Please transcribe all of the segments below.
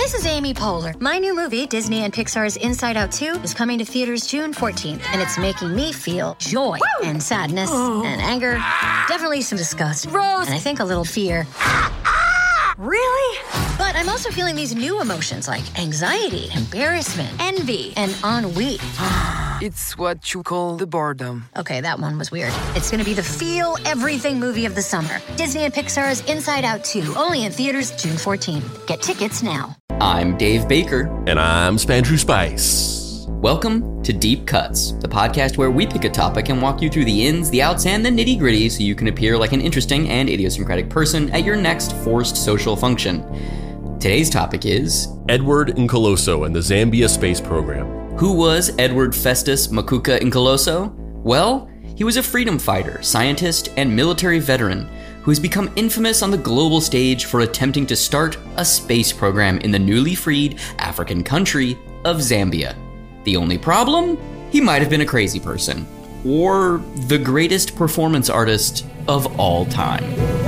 This is Amy Poehler. My new movie, Disney and Pixar's Inside Out 2, is coming to theaters June 14th, and it's making me feel joy and sadness and anger, definitely some disgust, and I think a little fear. Really? But I'm also feeling these new emotions like anxiety, embarrassment, envy, and ennui. It's what you call the boredom. Okay, that one was weird. It's gonna be the feel everything movie of the summer. Disney and Pixar's Inside Out 2, only in theaters June 14th. Get tickets now. I'm Dave Baker. And I'm Spandrew Spice. Welcome to Deep Cuts, the podcast where we pick a topic and walk you through the ins, the outs, and the nitty-gritty so you can appear like an interesting and idiosyncratic person at your next forced social function. Today's topic is... Edward Nkoloso and the Zambia Space Program. Who was Edward Festus Makuka Nkoloso? Well, he was a freedom fighter, scientist, and military veteran who has become infamous on the global stage for attempting to start a space program in the newly freed African country of Zambia. The only problem? He might have been a crazy person. Or the greatest performance artist of all time.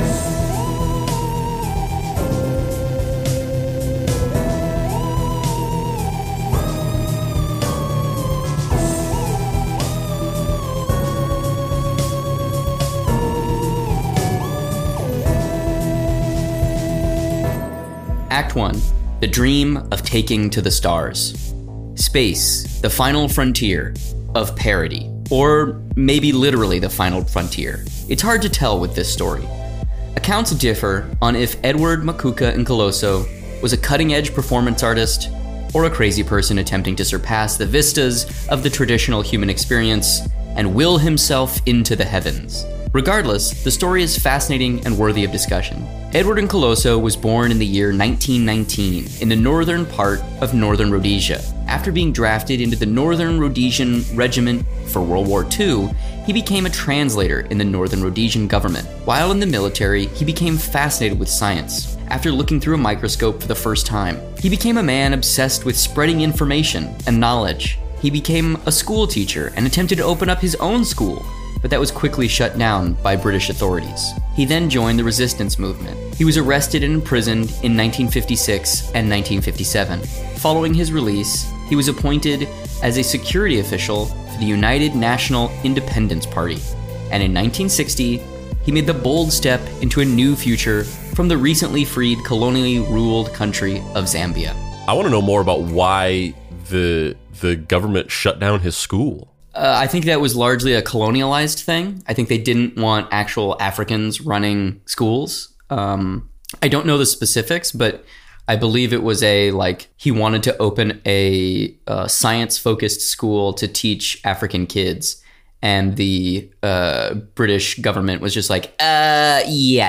Act 1. The dream of taking to the stars. Space, the final frontier of parody. Or maybe literally the final frontier. It's hard to tell with this story. Accounts differ on if Edward Makuka Nkoloso was a cutting-edge performance artist or a crazy person attempting to surpass the vistas of the traditional human experience and will himself into the heavens. Regardless, the story is fascinating and worthy of discussion. Edward Nkoloso was born in the year 1919 in the northern part of Northern Rhodesia. After being drafted into the Northern Rhodesian Regiment for World War II, he became a translator in the Northern Rhodesian government. While in the military, he became fascinated with science. After looking through a microscope for the first time, he became a man obsessed with spreading information and knowledge. He became a school teacher and attempted to open up his own school, but that was quickly shut down by British authorities. He then joined the resistance movement. He was arrested and imprisoned in 1956 and 1957. Following his release, he was appointed as a security official for the United National Independence Party. And in 1960, he made the bold step into a new future from the recently freed colonially ruled country of Zambia. I want to know more about why the government shut down his school. I think that was largely a colonialized thing. I think they didn't want actual Africans running schools. I don't know the specifics, but I believe it was he wanted to open a science-focused school to teach African kids. And the British government was just like, yeah,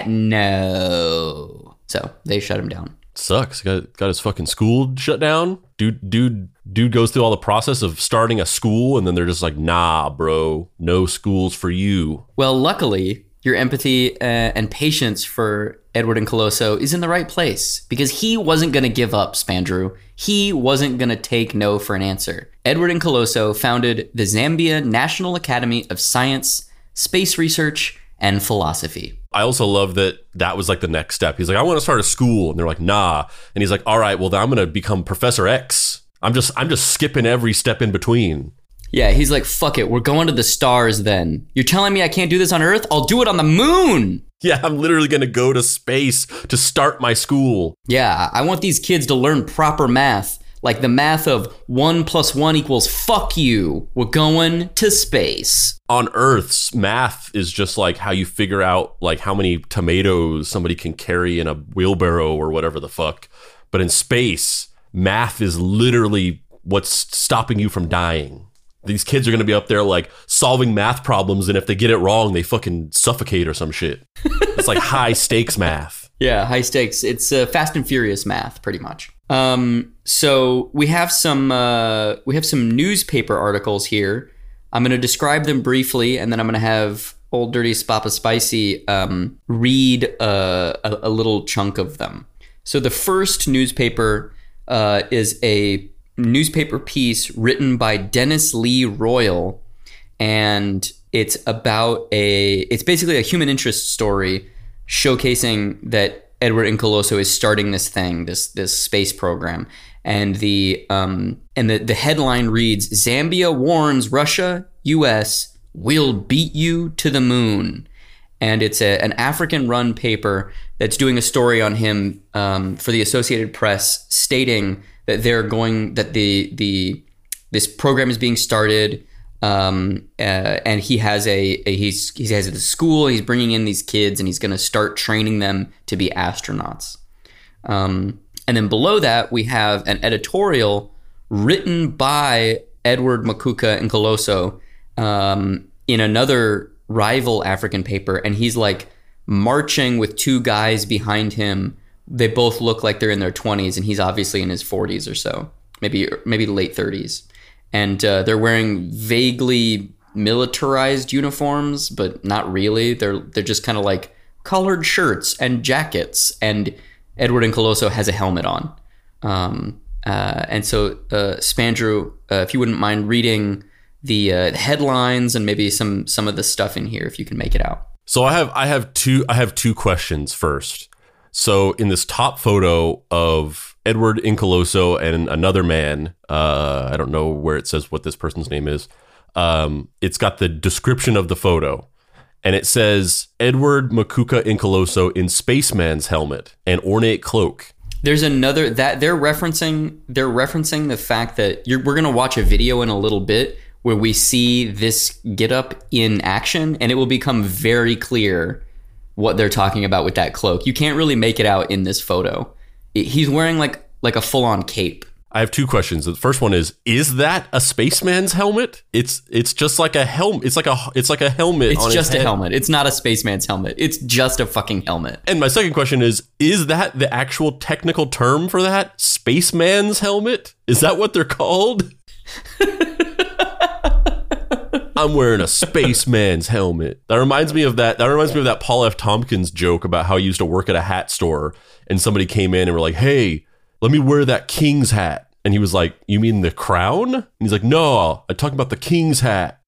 no. So they shut him down. Sucks. Got his fucking school shut down. Dude goes through all the process of starting a school, and then they're just like, nah, bro, no schools for you. Well, luckily, your empathy and patience for Edward Nkoloso is in the right place, because he wasn't going to give up, Spandrew. He wasn't going to take no for an answer. Edward Nkoloso founded the Zambia National Academy of Science, Space Research, and Philosophy. I also love that was like the next step. He's like, I want to start a school. And they're like, nah. And he's like, all right, well, then I'm going to become Professor X. I'm just skipping every step in between. Yeah, he's like, fuck it. We're going to the stars then. You're telling me I can't do this on Earth? I'll do it on the moon. Yeah, I'm literally going to go to space to start my school. Yeah, I want these kids to learn proper math. Like the math of 1 + 1 = fuck you. We're going to space. On Earth, math is just like how you figure out like how many tomatoes somebody can carry in a wheelbarrow or whatever the fuck. But in space, math is literally what's stopping you from dying. These kids are going to be up there like solving math problems, and if they get it wrong, they fucking suffocate or some shit. It's like high stakes math. Yeah, high stakes. It's Fast and Furious math, pretty much. So we have some newspaper articles here. I'm going to describe them briefly, and then I'm going to have Old Dirty Papa Spicy read a little chunk of them. So the first newspaper is a newspaper piece written by Dennis Lee Royal, and it's basically a human interest story showcasing that Edward Incoloso is starting this thing, this space program. And the headline reads, Zambia warns Russia, US, we'll beat you to the moon. And it's an African-run paper that's doing a story on him for the Associated Press, stating that this program is being started, and he has a school. He's bringing in these kids, and he's going to start training them to be astronauts. And then below that, we have an editorial written by Edward Makuka Incoloso in another rival African paper, and he's like marching with two guys behind him. They both look like they're in their 20s, and he's obviously in his 40s or so, maybe late 30s. And they're wearing vaguely militarized uniforms, but not really. They're just kind of like collared shirts and jackets, and Edward Incoloso has a helmet on. And so, Spandrew, if you wouldn't mind reading the headlines and maybe some of the stuff in here, if you can make it out. So I have two questions first. So in this top photo of Edward Incoloso and another man, I don't know where it says what this person's name is. It's got the description of the photo, and it says Edward Makuka Incoloso in spaceman's helmet and ornate cloak. There's another that they're referencing the fact that we're going to watch a video in a little bit where we see this getup in action, and it will become very clear what they're talking about with that cloak. You can't really make it out in this photo. He's wearing like a full-on cape. I have two questions. The first one is that a spaceman's helmet? It's just like a helmet. It's like a helmet. It's on just his a head. helmet. It's not a spaceman's helmet. It's just a fucking helmet. And my second question is that the actual technical term for that? Spaceman's helmet? Is that what they're called? I'm wearing a spaceman's helmet. That reminds me of that Paul F. Tompkins joke about how he used to work at a hat store, and somebody came in and were like, "Hey, let me wear that king's hat." And he was like, "You mean the crown?" And he's like, "No, I'm talking about the king's hat."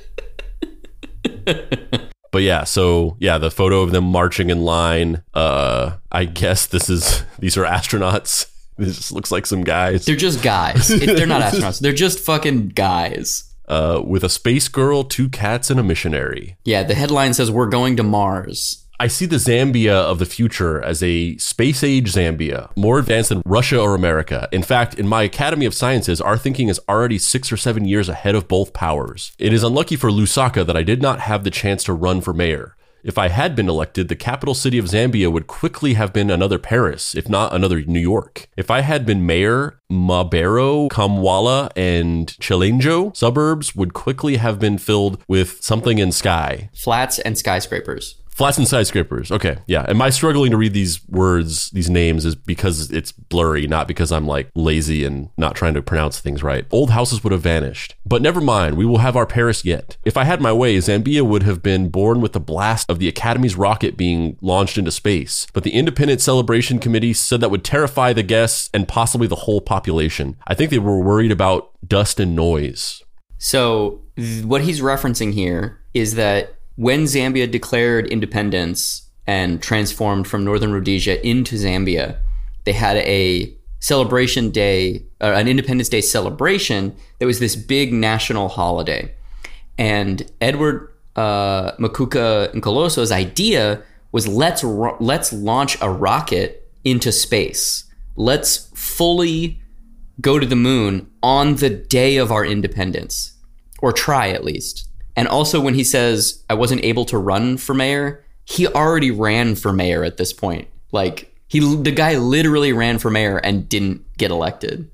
But yeah, so yeah, the photo of them marching in line. I guess these are astronauts. This just looks like some guys. They're just guys. They're not astronauts. They're just fucking guys. With a space girl, 2 cats, and a missionary. Yeah, the headline says we're going to Mars. I see the Zambia of the future as a space-age Zambia, more advanced than Russia or America. In fact, in my Academy of Sciences, our thinking is already 6 or 7 years ahead of both powers. It is unlucky for Lusaka that I did not have the chance to run for mayor. If I had been elected, the capital city of Zambia would quickly have been another Paris, if not another New York. If I had been mayor, Mabero, Kamwala, and Chilenjo suburbs would quickly have been filled with something in sky. Flats and skyscrapers. Flats and skyscrapers. Okay, yeah. And my struggling to read these words, these names, is because it's blurry, not because I'm like lazy and not trying to pronounce things right. Old houses would have vanished. But never mind, we will have our Paris yet. If I had my way, Zambia would have been born with the blast of the Academy's rocket being launched into space. But the Independent Celebration Committee said that would terrify the guests and possibly the whole population. I think they were worried about dust and noise. So what he's referencing here is that when Zambia declared independence and transformed from Northern Rhodesia into Zambia, they had a celebration day, an Independence Day celebration that was this big national holiday. And Edward Makuka Incoloso's idea was let's launch a rocket into space. Let's fully go to the moon on the day of our independence, or try at least. And also when he says, I wasn't able to run for mayor, he already ran for mayor at this point. Like, the guy literally ran for mayor and didn't get elected.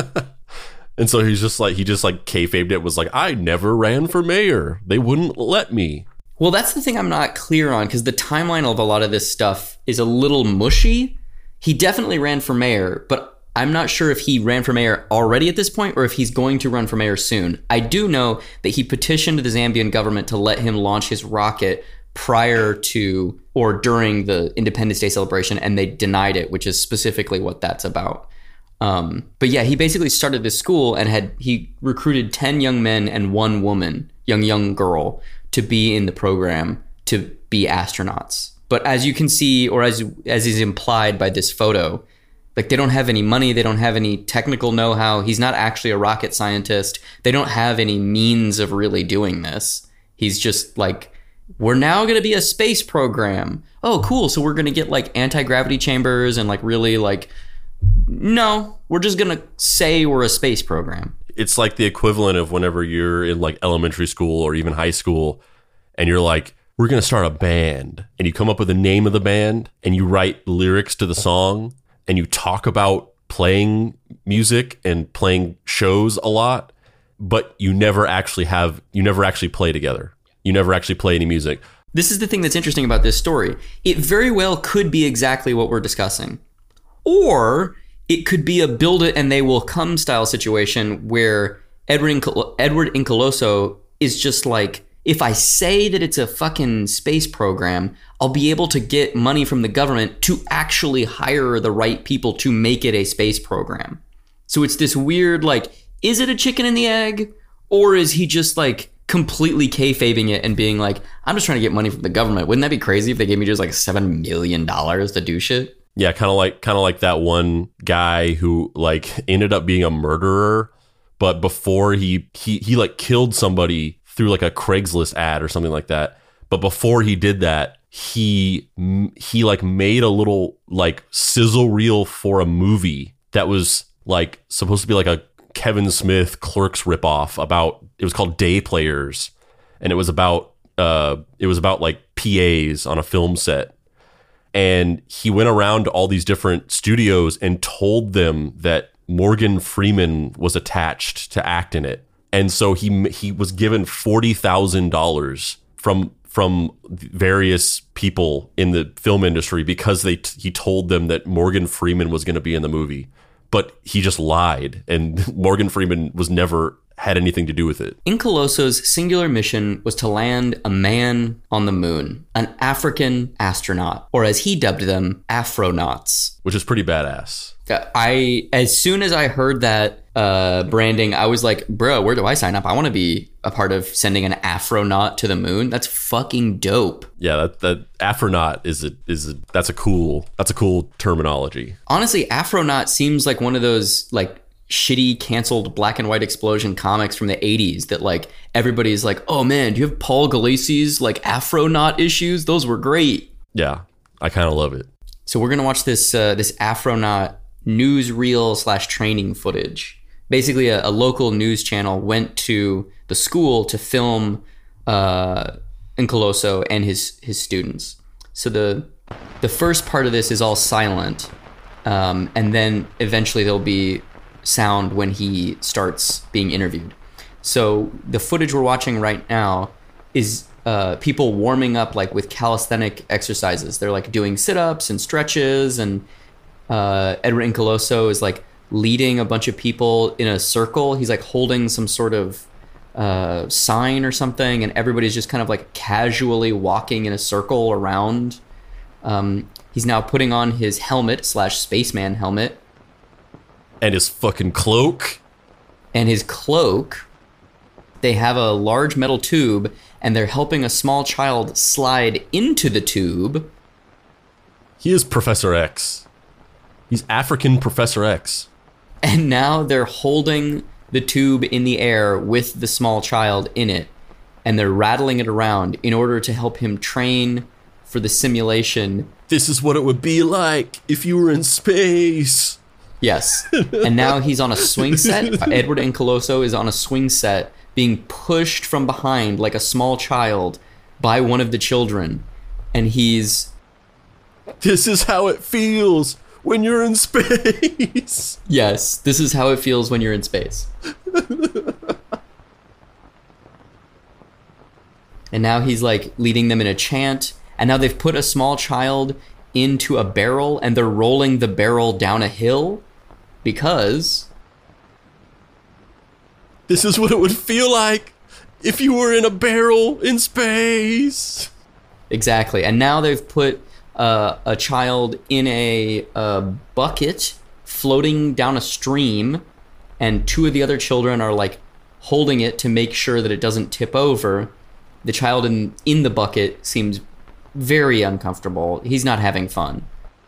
And so he just kayfabed it, was like, I never ran for mayor. They wouldn't let me. Well, that's the thing I'm not clear on, because the timeline of a lot of this stuff is a little mushy. He definitely ran for mayor, but I'm not sure if he ran for mayor already at this point or if he's going to run for mayor soon. I do know that he petitioned the Zambian government to let him launch his rocket prior to or during the Independence Day celebration, and they denied it, which is specifically what that's about. But yeah, he basically started this school and he recruited 10 young men and 1 woman, young girl, to be in the program to be astronauts. But as you can see, or as is implied by this photo, like they don't have any money, they don't have any technical know-how. He's not actually a rocket scientist. They don't have any means of really doing this. He's just like, we're now going to be a space program. Oh, cool. So we're going to get like anti-gravity chambers and like really like, no, we're just going to say we're a space program. It's like the equivalent of whenever you're in like elementary school or even high school and you're like, we're going to start a band, and you come up with the name of the band and you write lyrics to the song and you talk about playing music and playing shows a lot, but you never actually play together. You never actually play any music. This is the thing that's interesting about this story. It very well could be exactly what we're discussing. Or it could be a build it and they will come style situation where Edward Incoloso is just like, if I say that it's a fucking space program, I'll be able to get money from the government to actually hire the right people to make it a space program. So it's this weird, like, is it a chicken and the egg? Or is he just like completely kayfabing it and being like, I'm just trying to get money from the government. Wouldn't that be crazy if they gave me just like $7 million to do shit? Yeah, kind of like that one guy who like ended up being a murderer, but before he like killed somebody through like a Craigslist ad or something like that. But before he did that, he like made a little like sizzle reel for a movie that was like supposed to be like a Kevin Smith Clerks ripoff about, it was called Day Players, and it was about like PAs on a film set. And he went around to all these different studios and told them that Morgan Freeman was attached to act in it. And so he was given $40,000 from various people in the film industry because he told them that Morgan Freeman was going to be in the movie. But he just lied, and Morgan Freeman was never had anything to do with it. Incoloso's singular mission was to land a man on the moon, an African astronaut, or as he dubbed them, Afronauts. Which is pretty badass. As soon as I heard that branding, I was like, bro, where do I sign up? I want to be a part of sending an Afronaut to the moon. That's fucking dope. Yeah, that Afronaut that's a cool terminology. Honestly, Afronaut seems like one of those like shitty canceled black and white explosion comics from the 80s that like everybody's like, oh man, do you have Paul Gulacy's like Afronaut issues? Those were great. Yeah, I kind of love it. So we're gonna watch this Afronaut newsreel / training footage. Basically, a local news channel went to the school to film Incoloso and his students. So the first part of this is all silent, and then eventually there'll be sound when he starts being interviewed. So the footage we're watching right now is people warming up like with calisthenic exercises. They're like doing sit-ups and stretches, and Edward Incoloso is like leading a bunch of people in a circle. He's like holding some sort of sign or something, and everybody's just kind of like casually walking in a circle around. He's now putting on his helmet / spaceman helmet. And his fucking cloak. And his cloak. They have a large metal tube, and they're helping a small child slide into the tube. He is Professor X. He's African Professor X. And now they're holding the tube in the air with the small child in it, and they're rattling it around in order to help him train for the simulation. This is what it would be like if you were in space. Yes. And now he's on a swing set. Edward Incoloso is on a swing set being pushed from behind like a small child by one of the children. And he's... This is how it feels when you're in space. Yes, this is how it feels when you're in space. And now he's like leading them in a chant. And now they've put a small child into a barrel, and they're rolling the barrel down a hill because... This is what it would feel like if you were in a barrel in space. Exactly. And now they've put a child in a bucket floating down a stream, and two of the other children are like holding it to make sure that it doesn't tip over. The child in the bucket seems very uncomfortable. He's not having fun.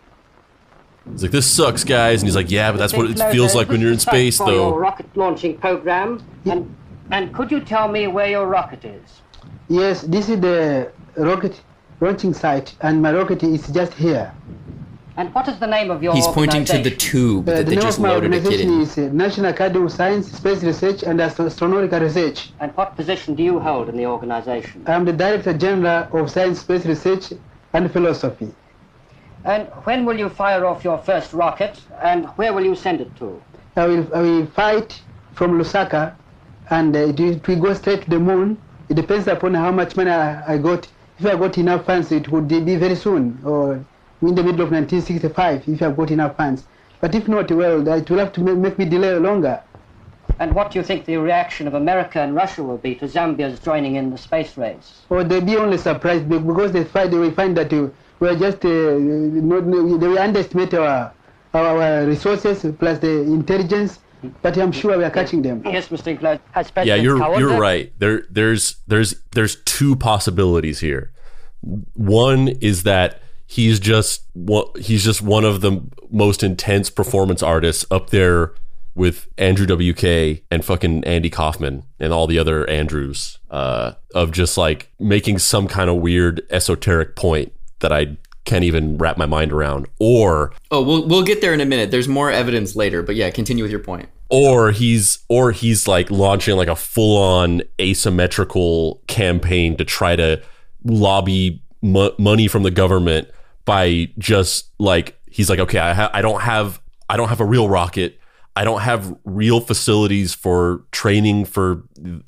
He's like, this sucks, guys. And he's like, yeah, but that's what it feels like when you're in space, for though. Your rocket launching program. And could you tell me where your rocket is? Yes, this is the rocket launching site, and my rocket is just here. And what is the name of your He's pointing to the organization? tube that they just loaded a kid in. The name of my organization is National Academy of Science, Space Research, and Astronautical Research. And what position do you hold in the organization? I am the Director General of Science, Space Research, and Philosophy. And when will you fire off your first rocket, and where will you send it to? I will fight from Lusaka, and it will go straight to the moon. It depends upon how much money I got. If I got enough funds, it would be very soon, or in the middle of 1965, if I've got enough funds. But if not, well, it will have to make me delay longer. And what do you think the reaction of America and Russia will be to Zambia's joining in the space race? Or they'll be only surprised because they will find that we're just, they will underestimate our resources plus the intelligence. But I'm sure we are catching them. Yes, Mr. Inclose. Yeah, you're right. There's two possibilities here. One is that he's just one of the most intense performance artists up there with Andrew WK and fucking Andy Kaufman and all the other Andrews, of just like making some kind of weird esoteric point that I can't even wrap my mind around. Or we'll get there in a minute. There's more evidence later, but yeah, continue with your point. Or he's like launching like a full-on asymmetrical campaign to try to lobby money from the government by just like, he's like, okay, I don't have a real rocket. I don't have real facilities for training for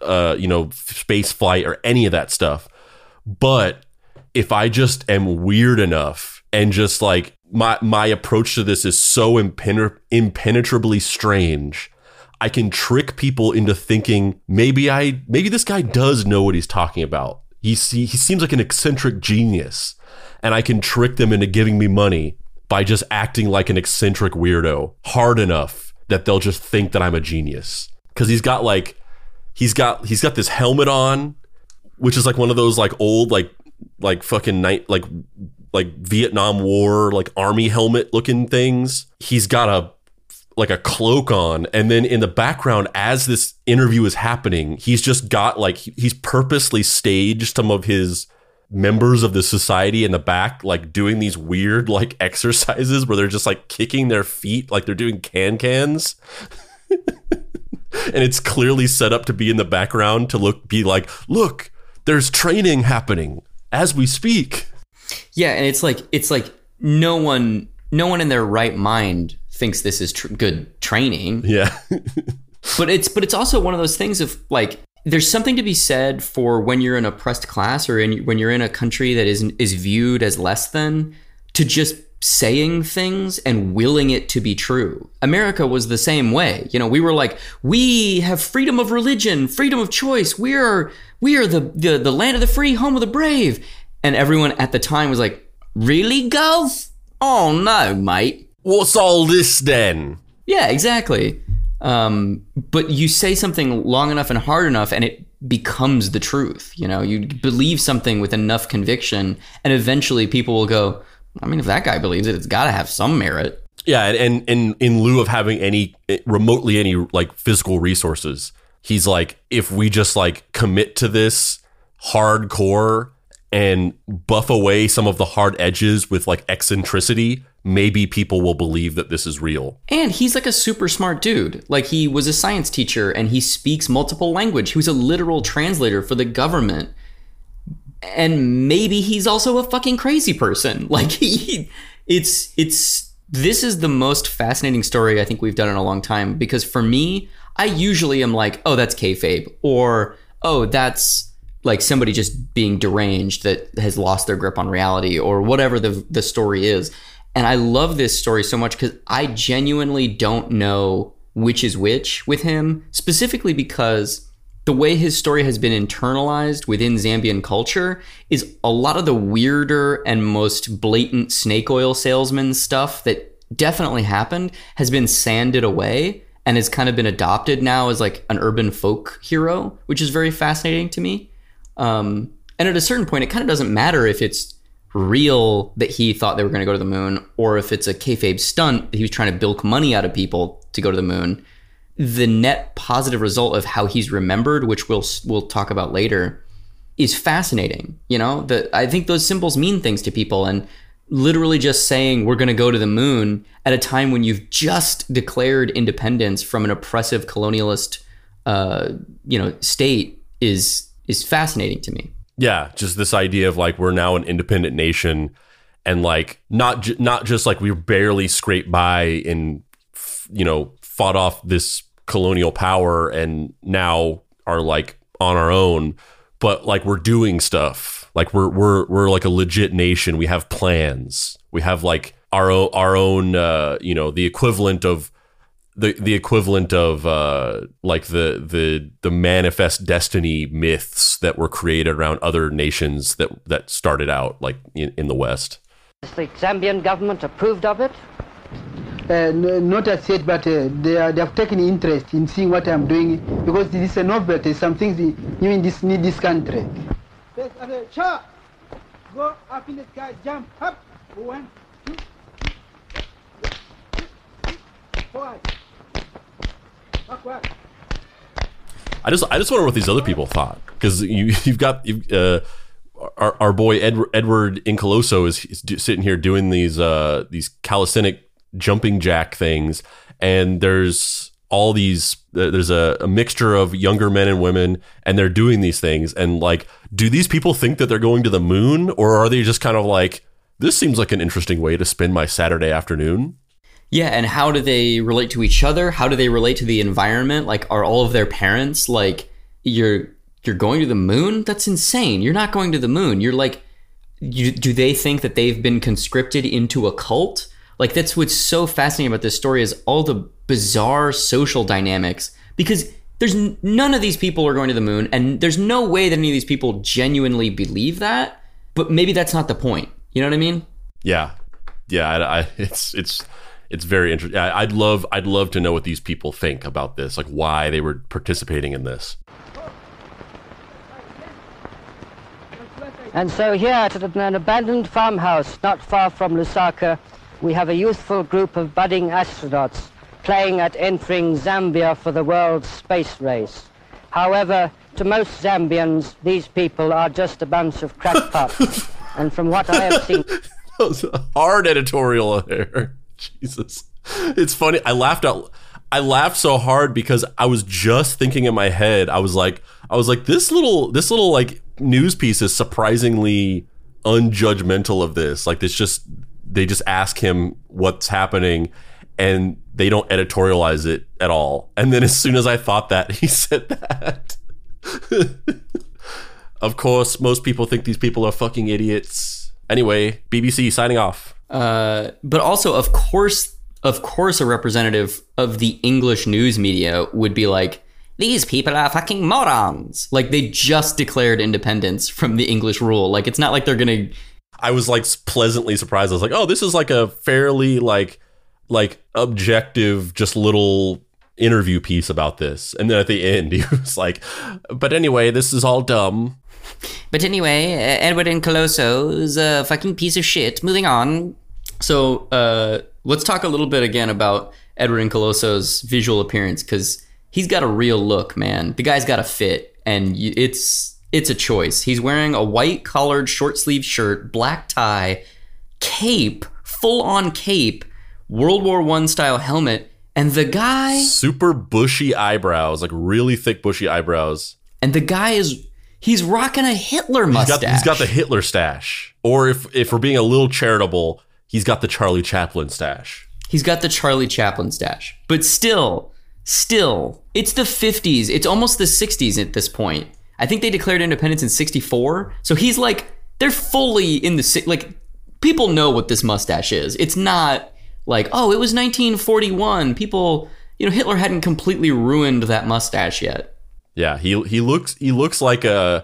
space flight or any of that stuff. But if I just am weird enough and just like my approach to this is so impenetrably strange, I can trick people into thinking maybe this guy does know what he's talking about. He seems like an eccentric genius, and I can trick them into giving me money by just acting like an eccentric weirdo hard enough that they'll just think that I'm a genius. Because he's got this helmet on, which is like one of those like old like fucking night like Vietnam War like army helmet looking things. He's got a cloak on, and then in the background as this interview is happening, he's just got like he's purposely staged some of his members of the society in the back like doing these weird like exercises where they're just like kicking their feet like they're doing cans. And it's clearly set up to be in the background to look, there's training happening as we speak. Yeah, and it's like no one in their right mind thinks this is good training. Yeah. but it's also one of those things of like, there's something to be said for when you're in a oppressed class or when you're in a country that is viewed as less than, to just saying things and willing it to be true. America was the same way. We were like, we have freedom of religion, freedom of choice. We are the land of the free, home of the brave. And everyone at the time was like, really, Gov? Oh no, mate. What's all this then? Yeah, exactly. But you say something long enough and hard enough and it becomes the truth. You believe something with enough conviction and eventually people will go, I mean, if that guy believes it, it's got to have some merit. Yeah, and in lieu of having any like physical resources, he's like, if we just like commit to this hardcore and buff away some of the hard edges with like eccentricity, maybe people will believe that this is real. And he's like a super smart dude. Like, he was a science teacher and he speaks multiple language. He was a literal translator for the government. And maybe he's also a fucking crazy person. Like, this is the most fascinating story I think we've done in a long time, because for me, I usually am like, oh, that's kayfabe, or, oh, that's like somebody just being deranged that has lost their grip on reality, or whatever the story is. And I love this story so much because I genuinely don't know which is which with him, specifically because the way his story has been internalized within Zambian culture is a lot of the weirder and most blatant snake oil salesman stuff that definitely happened has been sanded away and has kind of been adopted now as like an urban folk hero, which is very fascinating to me. And at a certain point, it kind of doesn't matter if it's real that he thought they were going to go to the moon, or if it's a kayfabe stunt that he was trying to bilk money out of people to go to the moon, the net positive result of how he's remembered, which we'll talk about later, is fascinating. You know, I think those symbols mean things to people, and literally just saying we're going to go to the moon at a time when you've just declared independence from an oppressive colonialist, state is fascinating to me. Yeah, just this idea of like we're now an independent nation, and like not just like we barely scraped by and fought off this colonial power and now are like on our own, but like we're doing stuff. Like we're like a legit nation. We have plans. We have like our own the equivalent of the equivalent of like the manifest destiny myths that were created around other nations that started out like in the West. Has the Zambian government approved of it? Not as yet, but they have taken interest in seeing what I'm doing, because this is a novelty. Some things you in this country. Go up in the sky, jump up. 1, 2, 3, 4. I just wonder what these other people thought, because you've got our boy Edward Incoloso is sitting here doing these calisthenic jumping jack things, and there's all these there's a mixture of younger men and women, and they're doing these things, and like, do these people think that they're going to the moon, or are they just kind of like, this seems like an interesting way to spend my Saturday afternoon? Yeah, and how do they relate to each other? How do they relate to the environment? Like, are all of their parents like, you're going to the moon? That's insane. You're not going to the moon. You're like, do they think that they've been conscripted into a cult? Like, that's what's so fascinating about this story, is all the bizarre social dynamics, because there's none of these people are going to the moon, and there's no way that any of these people genuinely believe that, but maybe that's not the point. You know what I mean? Yeah. It's very interesting. I'd love to know what these people think about this, like why they were participating in this. And so here at an abandoned farmhouse not far from Lusaka, we have a youthful group of budding astronauts playing at entering Zambia for the world's space race. However, to most Zambians, these people are just a bunch of crackpots. And from what I have seen... That was a hard editorial there. Jesus. It's funny. I laughed so hard because I was just thinking in my head, I was like, this little like news piece is surprisingly unjudgmental of this. Like, they just ask him what's happening and they don't editorialize it at all. And then as soon as I thought that, he said that. Of course, most people think these people are fucking idiots. Anyway, BBC signing off. But also, of course, a representative of the English news media would be like, these people are fucking morons. Like, they just declared independence from the English rule. Like, it's not like they're going to... I was like pleasantly surprised. I was like, oh, this is like a fairly like objective, just little interview piece about this. And then at the end, he was like, but anyway, this is all dumb. But anyway, Edward Incoloso is a fucking piece of shit. Moving on. So let's talk a little bit again about Edward Incoloso's visual appearance, because he's got a real look, man. The guy's got a fit, and it's a choice. He's wearing a white collared short sleeve shirt, black tie, cape, full on cape, World War I style helmet, and the guy... super bushy eyebrows, like really thick bushy eyebrows. And the guy he's rocking a Hitler mustache. He's got the Hitler stash. Or if we're being a little charitable, he's got the Charlie Chaplin stash. He's got the Charlie Chaplin stash. But still, it's the 50s. It's almost the 60s at this point. I think they declared independence in 64. So he's like, they're fully in the... like, people know what this mustache is. It's not like, oh, it was 1941. People, Hitler hadn't completely ruined that mustache yet. Yeah, he looks like a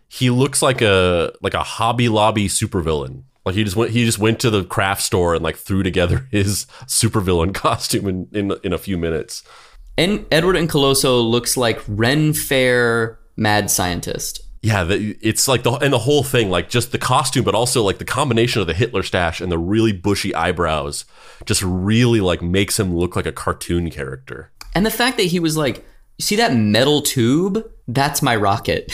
Hobby Lobby supervillain. Like he just went to the craft store and like threw together his supervillain costume in a few minutes. And Edward Incoloso looks like Ren Fair mad scientist. Yeah, it's like the whole thing, like just the costume, but also like the combination of the Hitler stash and the really bushy eyebrows just really like makes him look like a cartoon character. And the fact that he was like, you see that metal tube? That's my rocket.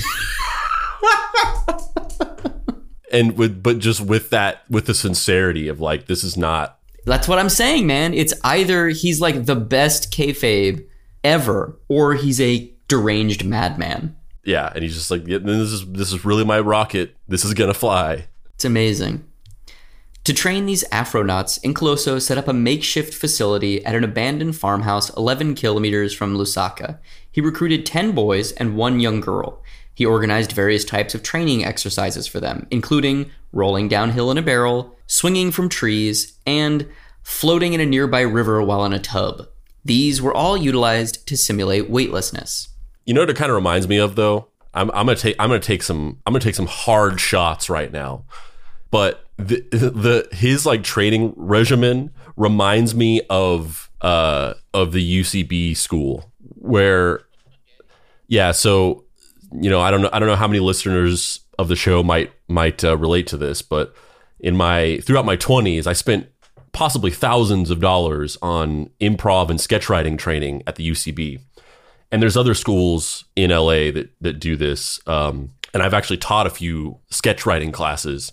And with the sincerity of like, this is not. That's what I'm saying, man. It's either he's like the best kayfabe ever, or he's a deranged madman. Yeah, and he's just like, yeah, this is really my rocket. This is gonna fly. It's amazing. To train these Afronauts, Incoloso set up a makeshift facility at an abandoned farmhouse 11 kilometers from Lusaka. He recruited 10 boys and 1 young girl. He organized various types of training exercises for them, including rolling downhill in a barrel, swinging from trees, and floating in a nearby river while in a tub. These were all utilized to simulate weightlessness. You know what it kind of reminds me of, though? I'm gonna take some hard shots right now, but his like training regimen reminds me of the UCB school, where, yeah. So, you know, I don't know how many listeners of the show might relate to this, but throughout my 20s, I spent possibly thousands of dollars on improv and sketch writing training at the UCB. And there's other schools in LA that do this. And I've actually taught a few sketch writing classes.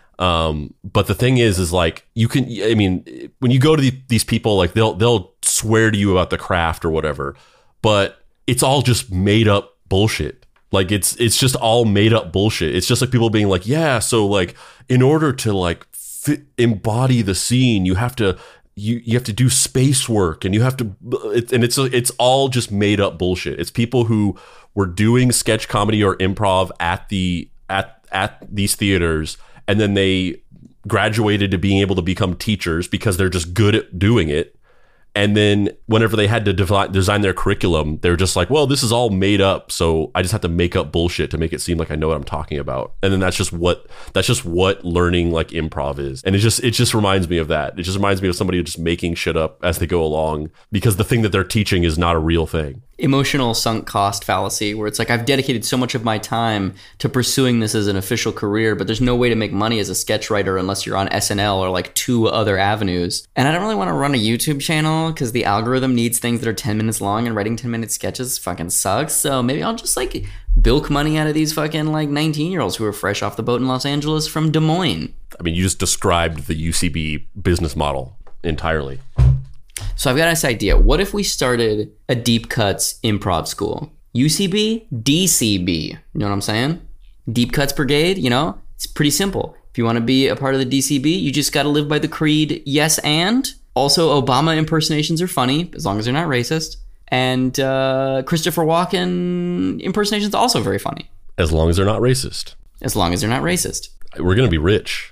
But the thing is like, when you go to these people, like they'll swear to you about the craft or whatever, but it's all just made up bullshit. Like it's just all made up bullshit. It's just like people being like, yeah, so like in order to like embody the scene, you have to do space work, and you have to, it's all just made up bullshit. It's people who were doing sketch comedy or improv at these theaters, and then they graduated to being able to become teachers because they're just good at doing it. And then whenever they had to design their curriculum, they're just like, well, this is all made up, so I just have to make up bullshit to make it seem like I know what I'm talking about. And then that's just what learning like improv is. And it just reminds me of that. It just reminds me of somebody just making shit up as they go along, because the thing that they're teaching is not a real thing. Emotional sunk cost fallacy, where it's like, I've dedicated so much of my time to pursuing this as an official career, but there's no way to make money as a sketch writer unless you're on SNL or like 2 other avenues. And I don't really want to run a YouTube channel because the algorithm needs things that are 10 minutes long, and writing 10-minute sketches fucking sucks. So maybe I'll just like bilk money out of these fucking like 19-year-olds who are fresh off the boat in Los Angeles from Des Moines. I mean, you just described the UCB business model entirely. So I've got this idea. What if we started a Deep Cuts improv school? UCB, DCB. You know what I'm saying? Deep Cuts Brigade, you know? It's pretty simple. If you want to be a part of the DCB, you just got to live by the creed, yes and. Also, Obama impersonations are funny, as long as they're not racist. And Christopher Walken impersonations are also very funny. As long as they're not racist. As long as they're not racist. We're going to be rich.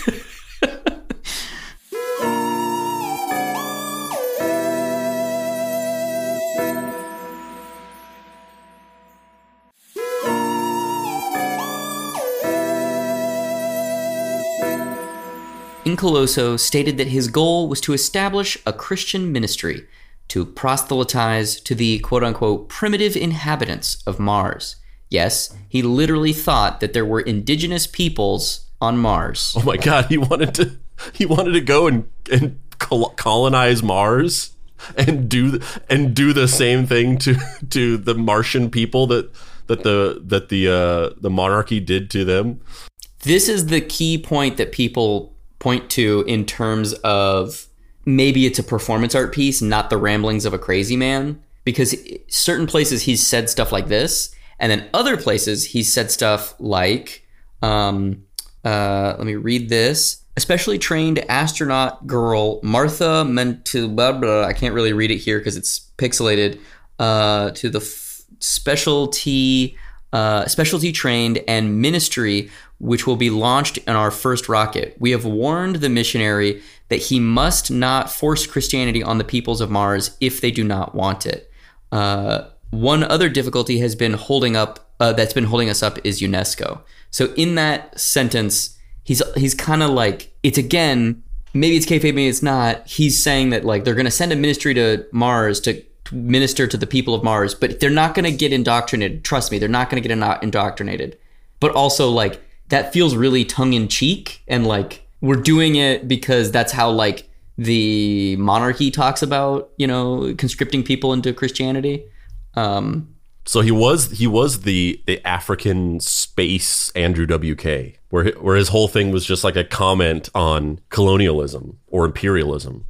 Incoloso stated that his goal was to establish a Christian ministry to proselytize to the quote-unquote primitive inhabitants of Mars. Yes, he literally thought that there were indigenous peoples on Mars. Oh my God, he wanted to go and colonize Mars and do the same thing to the Martian people that the monarchy did to them. This is the key point that people point to in terms of maybe it's a performance art piece, not the ramblings of a crazy man, because certain places he's said stuff like this, and then other places he's said stuff like, let me read this. Especially trained astronaut girl Martha Mentu, I can't really read it here because it's pixelated, to the specialty trained and ministry which will be launched in our first rocket. We have warned the missionary that he must not force Christianity on the peoples of Mars if they do not want it. One other difficulty has been that's been holding us up is UNESCO. So in that sentence, he's kind of like, it's again, maybe it's kayfabe, maybe it's not. He's saying that like they're going to send a ministry to Mars to minister to the people of Mars, but they're not going to get indoctrinated. Trust me, they're not going to get indoctrinated. but also like that feels really tongue in cheek, and like we're doing it because that's how like the monarchy talks about, you know, conscripting people into Christianity. So he was the African space Andrew WK, where his whole thing was just like a comment on colonialism or imperialism.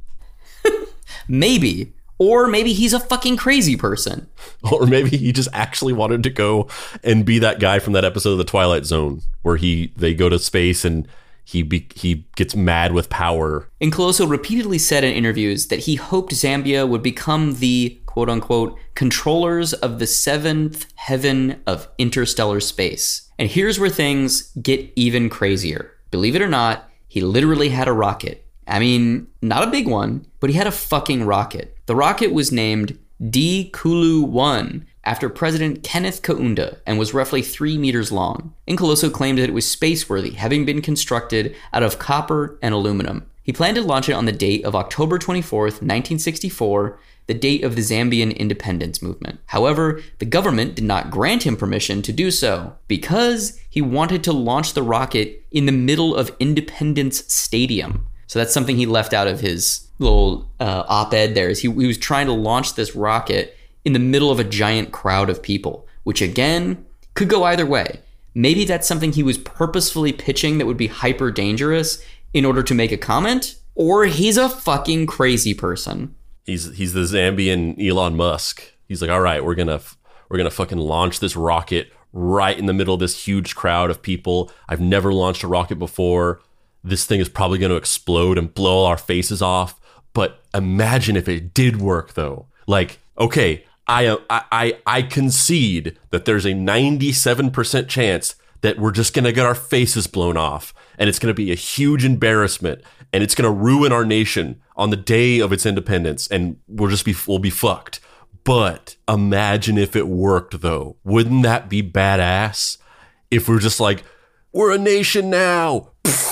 Maybe. Or maybe he's a fucking crazy person. Or maybe he just actually wanted to go and be that guy from that episode of The Twilight Zone where they go to space and he gets mad with power. Incoloso repeatedly said in interviews that he hoped Zambia would become the quote-unquote controllers of the seventh heaven of interstellar space. And here's where things get even crazier. Believe it or not, he literally had a rocket. I mean, not a big one, but he had a fucking rocket. The rocket was named D-Kulu-1 after President Kenneth Kaunda and was roughly 3 meters long. Incoloso claimed that it was spaceworthy, having been constructed out of copper and aluminum. He planned to launch it on the date of October 24th, 1964, the date of the Zambian independence movement. However, the government did not grant him permission to do so because he wanted to launch the rocket in the middle of Independence Stadium. So that's something he left out of his little op-ed there. Is he was trying to launch this rocket in the middle of a giant crowd of people, which again, could go either way. Maybe that's something he was purposefully pitching that would be hyper dangerous in order to make a comment, or he's a fucking crazy person. He's the Zambian Elon Musk. He's like, all right, we're gonna fucking launch this rocket right in the middle of this huge crowd of people. I've never launched a rocket before. This thing is probably going to explode and blow our faces off. But imagine if it did work, though. Like, okay, I concede that there's a 97% chance that we're just going to get our faces blown off, and it's going to be a huge embarrassment, and it's going to ruin our nation on the day of its independence, and we'll be fucked. But imagine if it worked, though. Wouldn't that be badass? If we're just like, we're a nation now.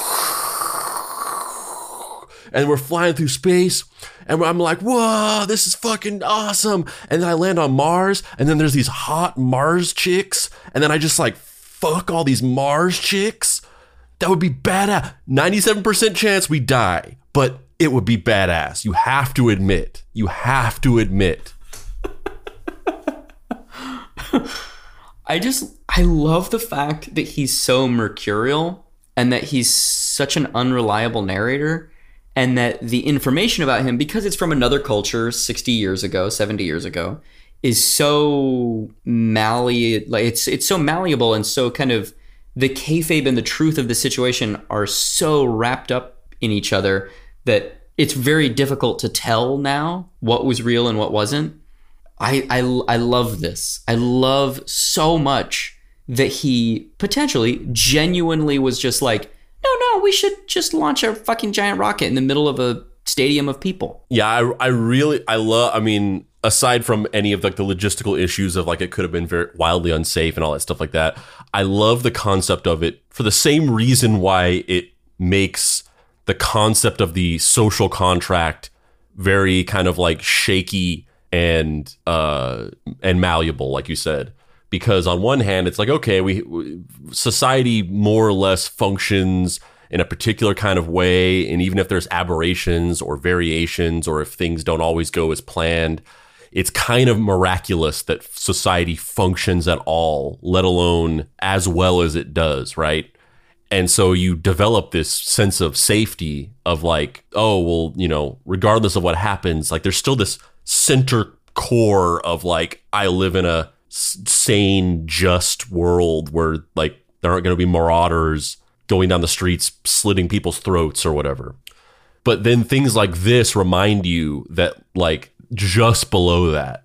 And we're flying through space, and I'm like, whoa, this is fucking awesome. And then I land on Mars, and then there's these hot Mars chicks, and then I just like fuck all these Mars chicks. That would be badass. 97% chance we die, but it would be badass. You have to admit. I love the fact that he's so mercurial and that he's such an unreliable narrator. And that the information about him, because it's from another culture 60 years ago, 70 years ago, is so it's so malleable, and so kind of the kayfabe and the truth of the situation are so wrapped up in each other that it's very difficult to tell now what was real and what wasn't. I love this. I love so much that he potentially genuinely was just like, no, we should just launch a fucking giant rocket in the middle of a stadium of people. Yeah, I love, I mean, aside from any of like the logistical issues of like it could have been very wildly unsafe and all that stuff like that, I love the concept of it for the same reason why it makes the concept of the social contract very kind of like shaky and malleable, like you said. Because on one hand, it's like, okay, society more or less functions in a particular kind of way. And even if there's aberrations or variations, or if things don't always go as planned, it's kind of miraculous that society functions at all, let alone as well as it does, right? And so you develop this sense of safety of like, oh, well, you know, regardless of what happens, like there's still this center core of like, I live in a sane, just world where like there aren't going to be marauders going down the streets slitting people's throats or whatever. But then things like this remind you that like just below that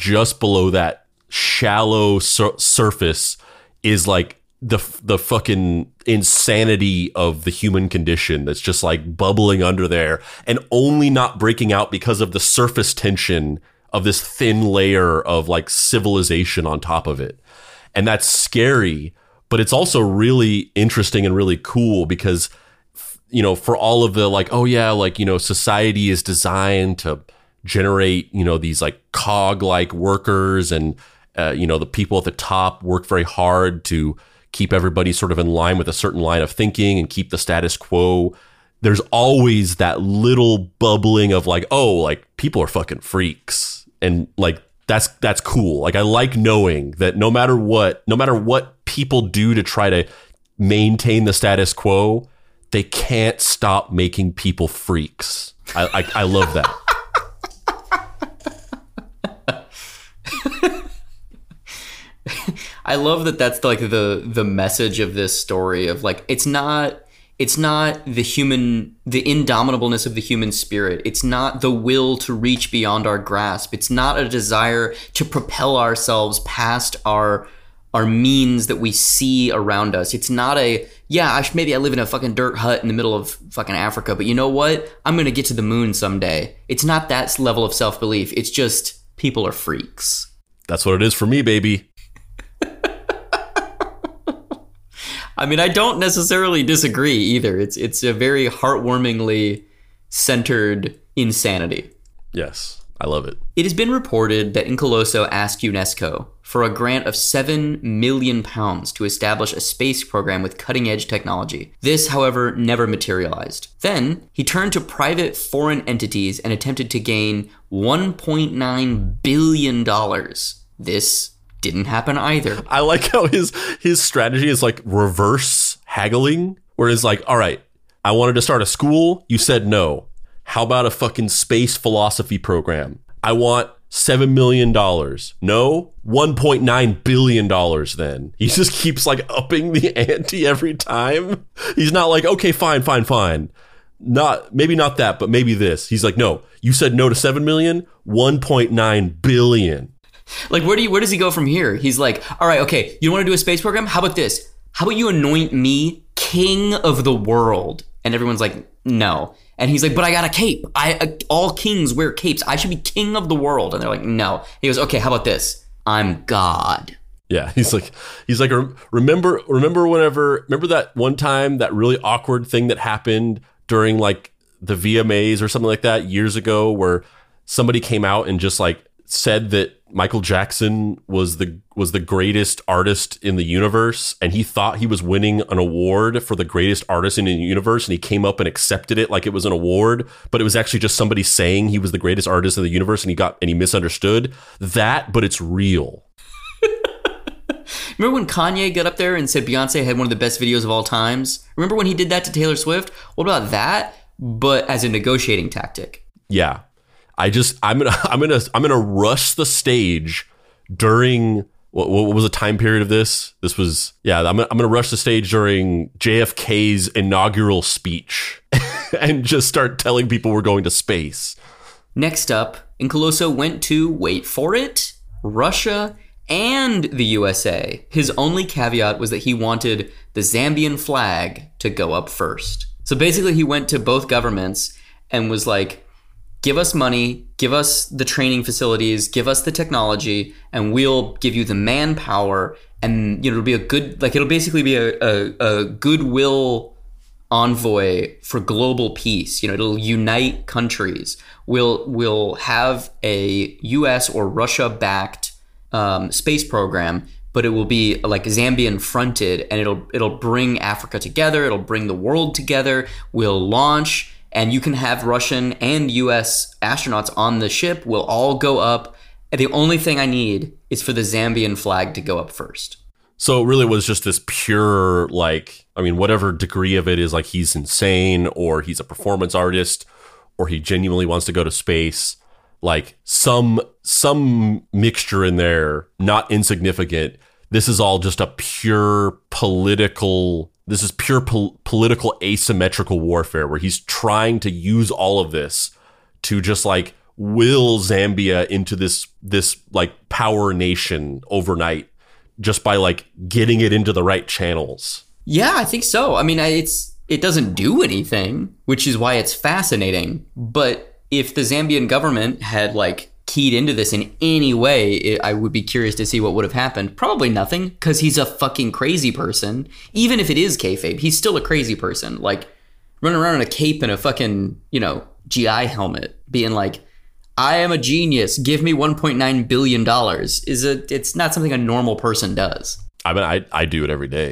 shallow surface is like the fucking insanity of the human condition that's just like bubbling under there and only not breaking out because of the surface tension of this thin layer of like civilization on top of it. And that's scary, but it's also really interesting and really cool because, you know, for all of the like, oh yeah, like, you know, society is designed to generate, you know, these like cog-like workers and, you know, the people at the top work very hard to keep everybody sort of in line with a certain line of thinking and keep the status quo, there's always that little bubbling of like, oh, like people are fucking freaks. And like, that's cool. Like, I like knowing that no matter what people do to try to maintain the status quo, they can't stop making people freaks. I love that. I love that that's like the message of this story of like, it's not the indomitableness of the human spirit. It's not the will to reach beyond our grasp. It's not a desire to propel ourselves past our means that we see around us. It's not maybe I live in a fucking dirt hut in the middle of fucking Africa, but you know what? I'm going to get to the moon someday. It's not that level of self-belief. It's just people are freaks. That's what it is for me, baby. I mean, I don't necessarily disagree either. It's a very heartwarmingly centered insanity. Yes, I love it. It has been reported that Incoloso asked UNESCO for a grant of £7 million to establish a space program with cutting-edge technology. This, however, never materialized. Then, he turned to private foreign entities and attempted to gain $1.9 billion. This didn't happen either. I like how his strategy is like reverse haggling, where it's like, all right, I wanted to start a school. You said no. How about a fucking space philosophy program? I want $7 million. No? $1.9 billion then. He just keeps like upping the ante every time. He's not like, okay, fine. Maybe not that, but maybe this. He's like, no, you said no to 7 million, 1.9 billion. Like, where does he go from here? He's like, all right, okay, you want to do a space program? How about this? How about you anoint me king of the world? And everyone's like, no. And he's like, but I got a cape. All kings wear capes. I should be king of the world. And they're like, no. He goes, okay, how about this? I'm God. Yeah, he's like, remember that one time, that really awkward thing that happened during like the VMAs or something like that years ago, where somebody came out and just like said that Michael Jackson was the greatest artist in the universe, and he thought he was winning an award for the greatest artist in the universe, and he came up and accepted it like it was an award, but it was actually just somebody saying he was the greatest artist in the universe, and he misunderstood that, but it's real. Remember when Kanye got up there and said Beyonce had one of the best videos of all times? Remember when he did that to Taylor Swift? What about that, but as a negotiating tactic? Yeah. I'm gonna rush the stage during what was the time period of this? This was I'm gonna rush the stage during JFK's inaugural speech and just start telling people we're going to space. Next up, Incoloso went to, wait for it, Russia and the USA. His only caveat was that he wanted the Zambian flag to go up first. So basically he went to both governments and was like, give us money, give us the training facilities, give us the technology, and we'll give you the manpower. And it'll be it'll basically be a goodwill envoy for global peace. It'll unite countries. We'll have a US or Russia backed space program, but it will be like Zambian fronted, and it'll bring Africa together. It'll bring the world together. We'll launch. And you can have Russian and US astronauts on the ship. We'll all go up. And the only thing I need is for the Zambian flag to go up first. So it really was just this pure, whatever degree of it is like he's insane or he's a performance artist or he genuinely wants to go to space. Like some mixture in there, not insignificant. This is all just a pure political asymmetrical warfare where he's trying to use all of this to just like will Zambia into this like power nation overnight just by like getting it into the right channels. Yeah, I think so. I mean, it doesn't do anything, which is why it's fascinating. But if the Zambian government had like keyed into this in any way, I would be curious to see what would have happened. Probably nothing, because he's a fucking crazy person. Even if it is kayfabe, he's still a crazy person. Like, running around in a cape and a fucking, GI helmet, being like, I am a genius, give me $1.9 billion, it's not something a normal person does. I mean, I do it every day.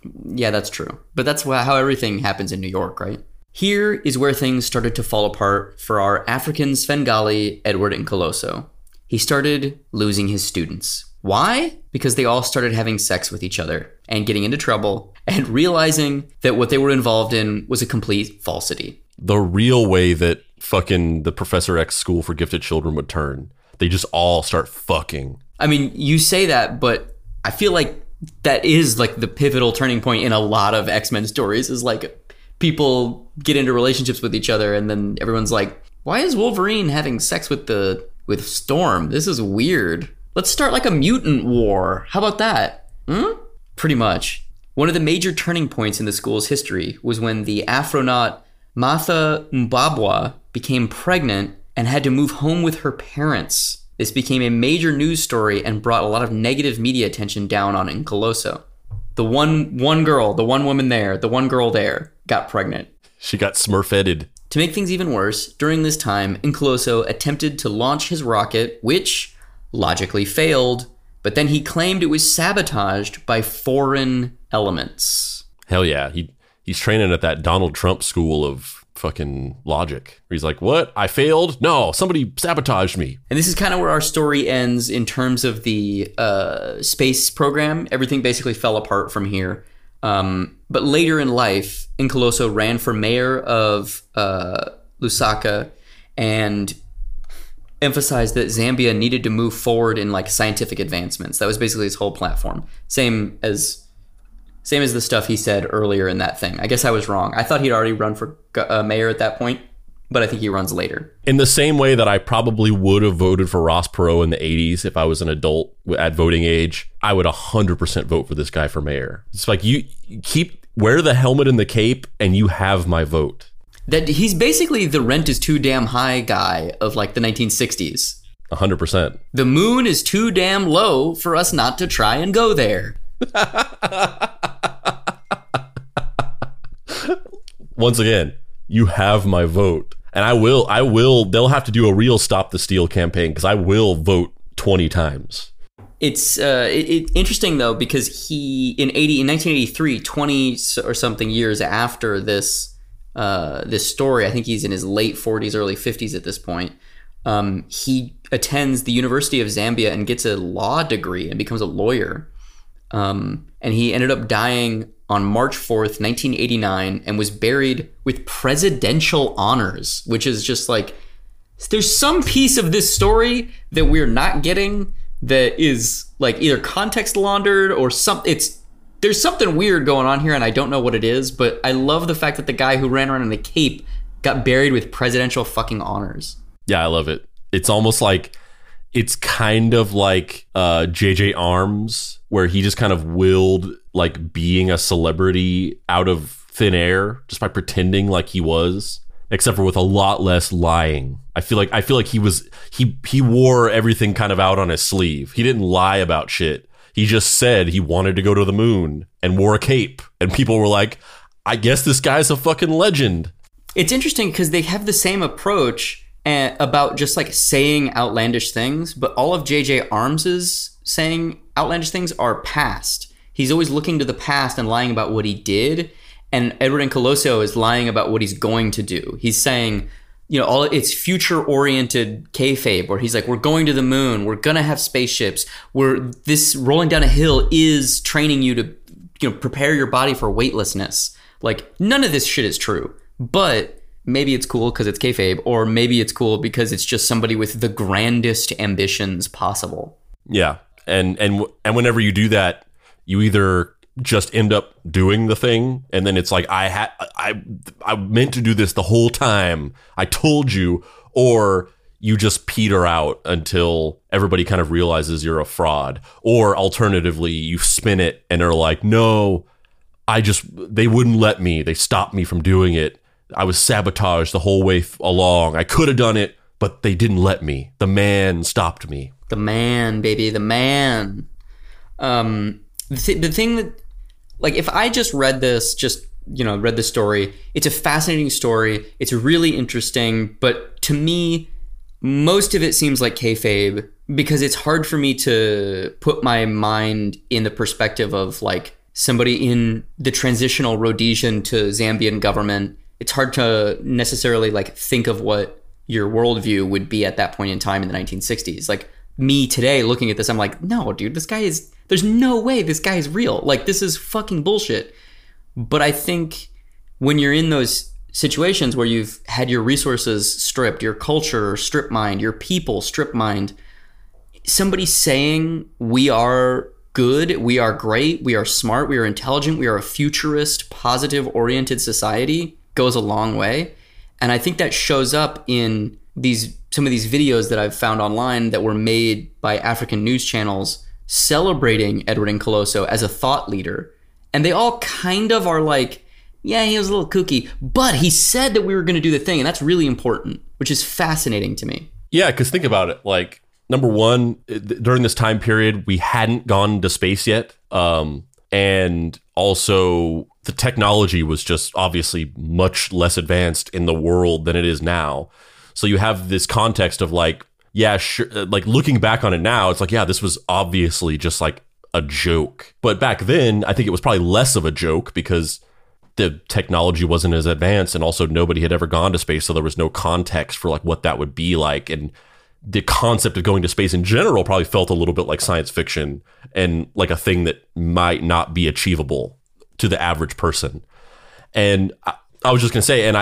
Yeah, that's true. But that's how everything happens in New York, right? Here is where things started to fall apart for our African Svengali, Edward Nkoloso. He started losing his students. Why? Because they all started having sex with each other and getting into trouble and realizing that what they were involved in was a complete falsity. The real way that fucking the Professor X School for Gifted Children would turn. They just all start fucking. I mean, you say that, but I feel like that is like the pivotal turning point in a lot of X-Men stories, is like people get into relationships with each other and then everyone's like, why is Wolverine having sex with Storm? This is weird. Let's start like a mutant war. How about that? Pretty much. One of the major turning points in the school's history was when the Afronaut Martha Mbabwa became pregnant and had to move home with her parents. This became a major news story and brought a lot of negative media attention down on Nkoloso. The one girl, the one woman there, the one girl there got pregnant. She got smurfetted. To make things even worse, during this time, Nkoloso attempted to launch his rocket, which logically failed, but then he claimed it was sabotaged by foreign elements. Hell yeah. He's training at that Donald Trump school of fucking logic. He's like, what? I failed? No, somebody sabotaged me. And this is kind of where our story ends in terms of the space program. Everything basically fell apart from here. But later in life, Nkoloso ran for mayor of Lusaka and emphasized that Zambia needed to move forward in like scientific advancements. That was basically his whole platform. Same as the stuff he said earlier in that thing. I guess I was wrong. I thought he'd already run for mayor at that point, but I think he runs later. In the same way that I probably would have voted for Ross Perot in the 80s if I was an adult at voting age, I would 100% vote for this guy for mayor. It's like, you wear the helmet and the cape and you have my vote. That he's basically the rent is too damn high guy of like the 1960s. 100%. The moon is too damn low for us not to try and go there. Once again, you have my vote. And I will, they'll have to do a real Stop the Steal campaign because I will vote 20 times. It's interesting though, because in 1983, 20 or something years after this story, I think he's in his late 40s, early 50s at this point. He attends the University of Zambia and gets a law degree and becomes a lawyer. And he ended up dying on March 4th, 1989, and was buried with presidential honors, which is just like, there's some piece of this story that we're not getting that is like either context laundered or there's something weird going on here and I don't know what it is, but I love the fact that the guy who ran around in a cape got buried with presidential fucking honors. Yeah, I love it. It's almost like, it's kind of like J.J. Arms, where he just kind of willed like being a celebrity out of thin air just by pretending like he was, except for with a lot less lying. I feel like he wore everything kind of out on his sleeve. He didn't lie about shit. He just said he wanted to go to the moon and wore a cape. And people were like, I guess this guy's a fucking legend. It's interesting because they have the same approach about just like saying outlandish things, but all of J.J. Arms's saying outlandish things are past. He's always looking to the past and lying about what he did. And Edward Nkoloso is lying about what he's going to do. He's saying, it's future-oriented kayfabe, where he's like, we're going to the moon, we're gonna have spaceships, this rolling down a hill is training you to, prepare your body for weightlessness. Like, none of this shit is true, but maybe it's cool because it's kayfabe, or maybe it's cool because it's just somebody with the grandest ambitions possible. Yeah, and whenever you do that, you either just end up doing the thing, and then it's like, I meant to do this the whole time, I told you, or you just peter out until everybody kind of realizes you're a fraud, or alternatively you spin it and are like, no, they wouldn't let me, they stopped me from doing it, I was sabotaged the whole way along, I could have done it, but they didn't let me, the man stopped me. The man, baby, the man. The thing that, like, if I just read this, read the story, it's a fascinating story. It's really interesting. But to me, most of it seems like kayfabe because it's hard for me to put my mind in the perspective of, like, somebody in the transitional Rhodesian to Zambian government, it's hard to necessarily like think of what your worldview would be at that point in time in the 1960s. Like me today looking at this, I'm like, no, dude, there's no way this guy is real. Like, this is fucking bullshit. But I think when you're in those situations where you've had your resources stripped, your culture strip mined, your people strip mined, somebody saying we are good, we are great, we are smart, we are intelligent, we are a futurist, positive oriented society goes a long way. And I think that shows up in some of these videos that I've found online that were made by African news channels celebrating Edward Nkoloso as a thought leader. And they all kind of are like, yeah, he was a little kooky, but he said that we were going to do the thing. And that's really important, which is fascinating to me. Yeah, because think about it. Like, number one, during this time period, we hadn't gone to space yet. And also the technology was just obviously much less advanced in the world than it is now. So you have this context of like, yeah, sure, like looking back on it now, it's like, yeah, this was obviously just like a joke. But back then, I think it was probably less of a joke because the technology wasn't as advanced, and also nobody had ever gone to space, so there was no context for like what that would be like. And the concept of going to space in general probably felt a little bit like science fiction and like a thing that might not be achievable to the average person. And I was just gonna say, and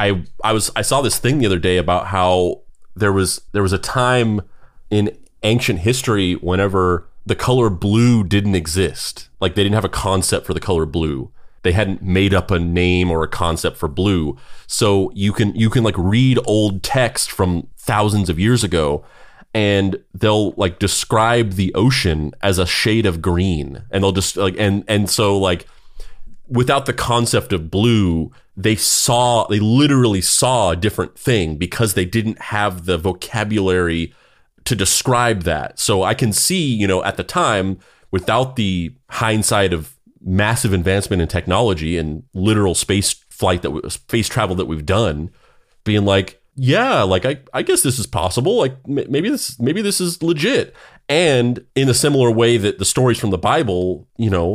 I saw this thing the other day about how there was a time in ancient history whenever the color blue didn't exist. Like, they didn't have a concept for the color blue. They hadn't made up a name or a concept for blue. So you can like read old text from thousands of years ago, and they'll like describe the ocean as a shade of green, and they'll just like and so like without the concept of blue, they literally saw a different thing because they didn't have the vocabulary to describe that. So I can see, at the time, without the hindsight of massive advancement in technology and literal space travel that we've done, being like, yeah, like I guess this is possible. Like maybe this is legit. And in a similar way that the stories from the Bible,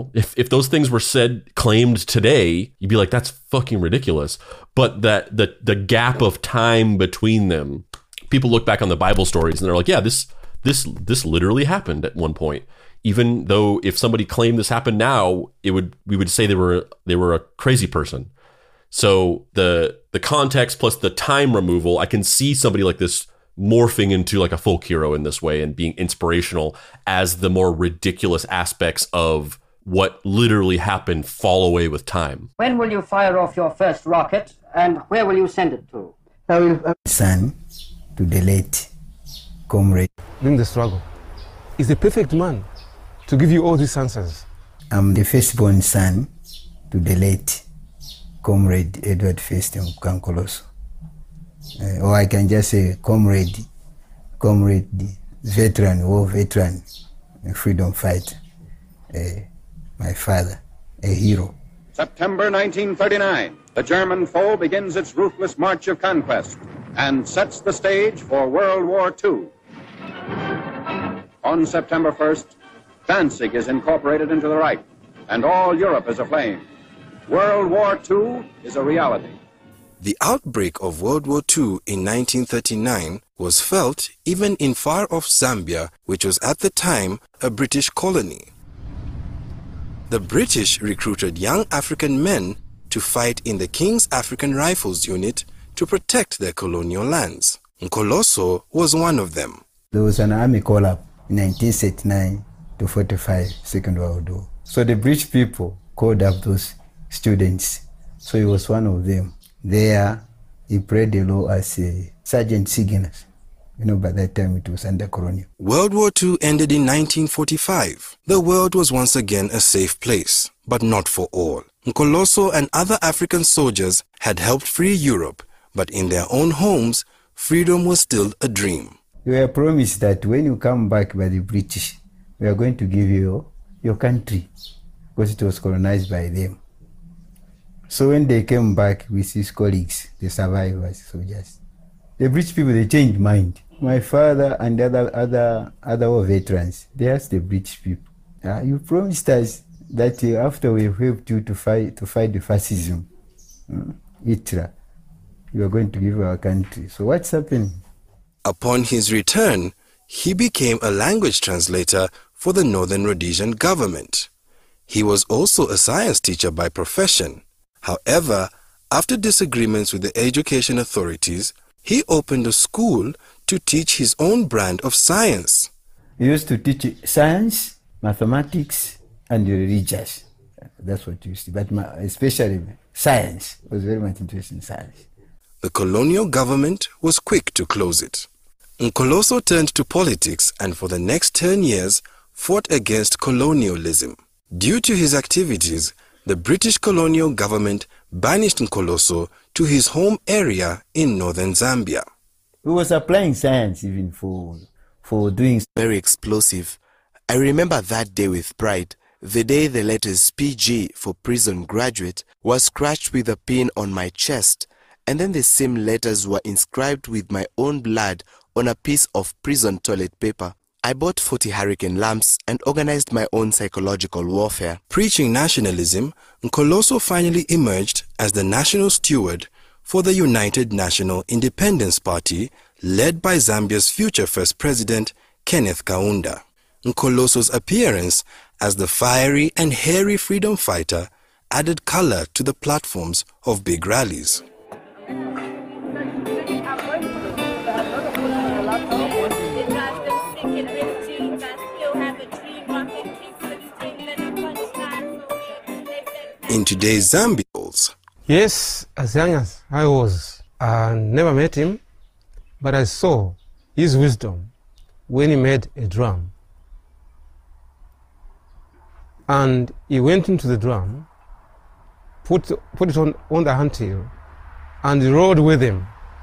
if those things were claimed today, you'd be like, that's fucking ridiculous. But that the gap of time between them, people look back on the Bible stories and they're like, yeah, this literally happened at one point. Even though if somebody claimed this happened now, we would say they were a crazy person. So the context plus the time removal, I can see somebody like this morphing into like a folk hero in this way and being inspirational as the more ridiculous aspects of what literally happened fall away with time. When will you fire off your first rocket, and where will you send it to? I will son to the late comrade. During the struggle, is the perfect man to give you all these answers. I'm the firstborn son to the late comrade Edward Festus Nkoloso. Or I can just say comrade, war veteran, freedom fighter, my father, a hero. September 1939, the German foe begins its ruthless march of conquest and sets the stage for World War II. On September 1st, Danzig is incorporated into the Reich, and all Europe is aflame. World War II is a reality. The outbreak of World War II in 1939 was felt even in far-off Zambia, which was at the time a British colony. The British recruited young African men to fight in the King's African Rifles Unit to protect their colonial lands. Nkoloso was one of them. There was an army call-up in 1939 to 45, Second World War. So the British people called up those students. So he was one of them. There, he prayed the law as a Sergeant Signals. By that time it was under colonial. World War II ended in 1945. The world was once again a safe place, but not for all. Nkoloso and other African soldiers had helped free Europe, but in their own homes, freedom was still a dream. You were promised that when you come back by the British, we are going to give you your country, because it was colonized by them. So when they came back with his colleagues, the survivors, soldiers, the British people, they changed mind. My father and other war veterans, they asked the British people, you promised us that after we helped you to fight the fascism, Hitler, you are going to give our country. So what's happening? Upon his return, he became a language translator for the Northern Rhodesian government. He was also a science teacher by profession. However, after disagreements with the education authorities, he opened a school to teach his own brand of science. He used to teach science, mathematics, and religious. That's what you used to, but especially science. I was very much interested in science. The colonial government was quick to close it. Nkoloso turned to politics and for the next 10 years fought against colonialism. Due to his activities, the British colonial government banished Nkoloso to his home area in northern Zambia. We was applying science even for doing very explosive. I remember that day with pride, the day the letters PG for prison graduate was scratched with a pin on my chest, and then the same letters were inscribed with my own blood on a piece of prison toilet paper. I bought 40 hurricane lamps and organized my own psychological warfare. Preaching nationalism, Nkoloso finally emerged as the national steward for the United National Independence Party, led by Zambia's future first president, Kenneth Kaunda. Nkoloso's appearance as the fiery and hairy freedom fighter added color to the platforms of big rallies. In today's Zambia. Yes, as young as I was, I never met him, but I saw his wisdom when he made a drum. And he went into the drum, put it on the handhill, and rode with him.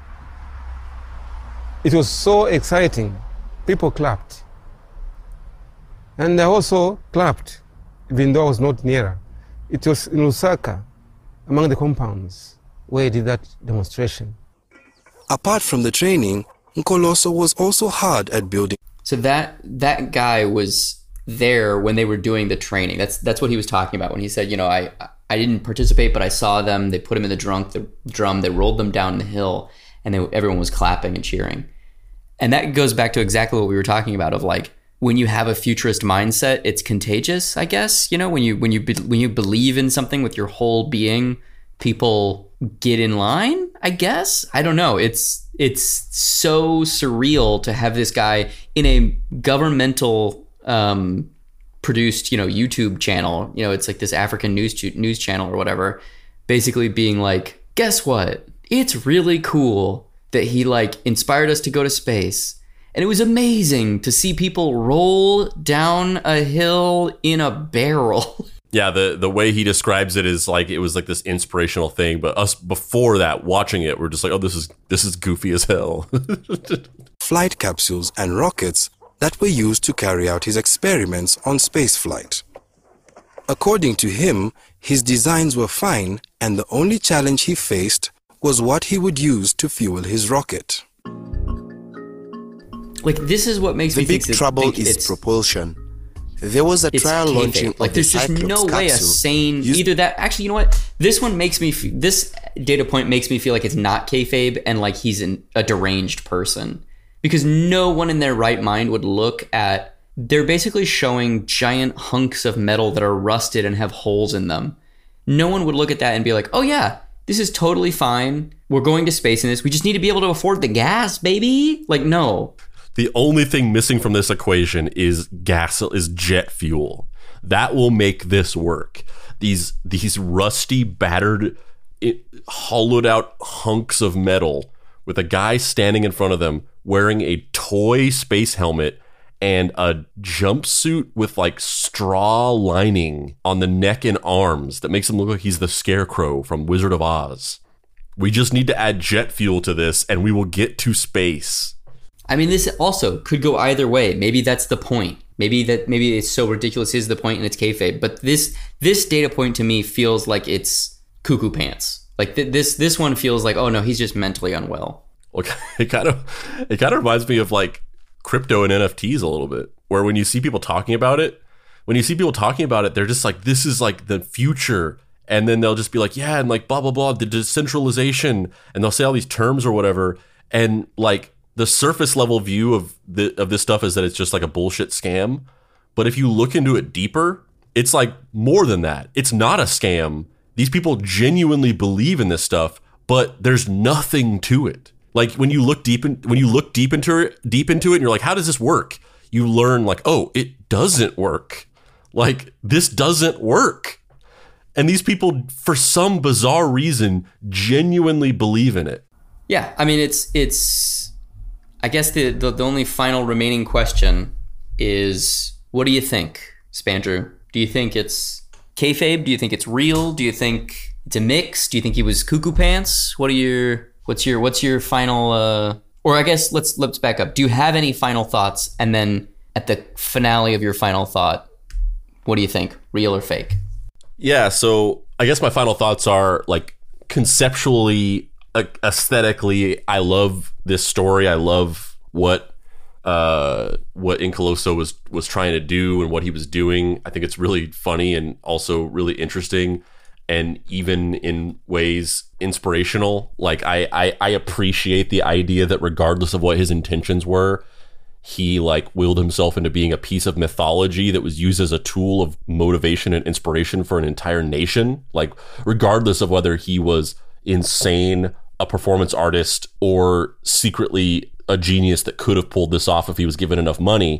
It was so exciting. People clapped. And I also clapped, even though I was not nearer. It was in Lusaka, among the compounds, where he did that demonstration. Apart from the training, Nkoloso was also hard at building. So that guy was there when they were doing the training. That's what he was talking about when he said, I didn't participate, but I saw them. They put him in the drum. They rolled them down the hill, and everyone was clapping and cheering. And that goes back to exactly what we were talking about of like, when you have a futurist mindset, it's contagious, I guess. When you believe in something with your whole being, people get in line, I guess. I don't know. It's so surreal to have this guy in a governmental produced, YouTube channel. It's like this African news channel or whatever, basically being like, guess what? It's really cool that he like inspired us to go to space. And it was amazing to see people roll down a hill in a barrel. Yeah, the way he describes it is like it was like this inspirational thing, but us before that watching it, we're just like, oh, this is goofy as hell. Flight capsules and rockets that were used to carry out his experiments on spaceflight. According to him, his designs were fine, and the only challenge he faced was what he would use to fuel his rocket. Like, this is what makes me think the big trouble is propulsion. There was a trial launching like, there's just no way a sane either that. Actually, you know what? This one makes me. This data point makes me feel like it's not kayfabe and like he's a deranged person, because no one in their right mind would look at. They're basically showing giant hunks of metal that are rusted and have holes in them. No one would look at that and be like, "Oh yeah, this is totally fine. We're going to space in this. We just need to be able to afford the gas, baby." Like, no. The only thing missing from this equation is jet fuel. That will make this work. These rusty, battered, hollowed out hunks of metal with a guy standing in front of them wearing a toy space helmet and a jumpsuit with like straw lining on the neck and arms that makes him look like he's the Scarecrow from Wizard of Oz. We just need to add jet fuel to this and we will get to space. I mean, this also could go either way. Maybe that's the point. Maybe it's so ridiculous is the point and it's kayfabe. But this data point to me feels like it's cuckoo pants. Like this one feels like, oh no, he's just mentally unwell. Well, it kind of reminds me of like crypto and NFTs a little bit, where when you see people talking about it, when you see people talking about it, they're just like, this is like the future. And then they'll just be like, yeah, and like blah, blah, blah, the decentralization. And they'll say all these terms or whatever. And like the surface level view of this stuff is that it's just like a bullshit scam. But if you look into it deeper, it's like more than that. It's not a scam. These people genuinely believe in this stuff, but there's nothing to it. Like when you look deep into it, and you're like, how does this work? You learn like, oh, it doesn't work. Like this doesn't work. And these people, for some bizarre reason, genuinely believe in it. Yeah, I mean, it's. I guess the only final remaining question is, what do you think, Spandrew? Do you think it's kayfabe? Do you think it's real? Do you think it's a mix? Do you think he was cuckoo pants? What's your final? Or I guess let's back up. Do you have any final thoughts? And then at the finale of your final thought, what do you think, real or fake? Yeah, so I guess my final thoughts are like conceptually, aesthetically, I love this story. I love what Incoloso was trying to do and what he was doing. I think it's really funny and also really interesting, and even in ways inspirational. Like I appreciate the idea that regardless of what his intentions were, he like willed himself into being a piece of mythology that was used as a tool of motivation and inspiration for an entire nation. Like regardless of whether he was insane, a performance artist, or secretly a genius that could have pulled this off if he was given enough money,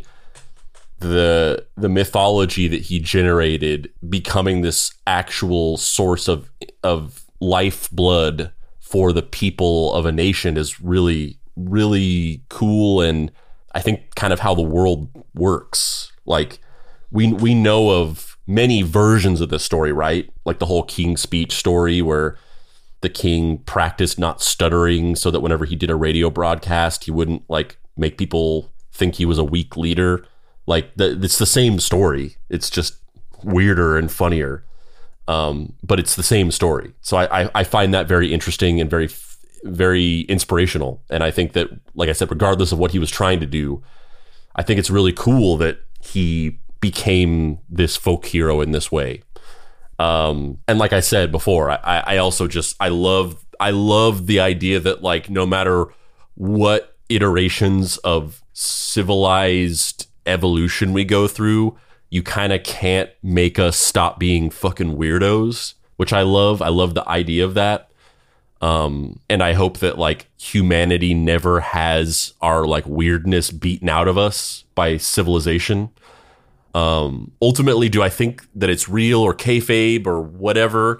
the mythology that he generated becoming this actual source of lifeblood for the people of a nation is really, really cool. And I think kind of how the world works. Like we know of many versions of this story, right? Like the whole King's Speech story where the king practiced not stuttering so that whenever he did a radio broadcast, he wouldn't like make people think he was a weak leader. Like it's the same story. It's just weirder and funnier. But it's the same story. So I find that very interesting and very, very inspirational. And I think that, like I said, regardless of what he was trying to do, I think it's really cool that he became this folk hero in this way. And like I said before, I also just, I love the idea that like, no matter what iterations of civilized evolution we go through, you kind of can't make us stop being fucking weirdos, which I love. I love the idea of that. And I hope that like humanity never has our like weirdness beaten out of us by civilization. Ultimately, do I think that it's real or kayfabe or whatever?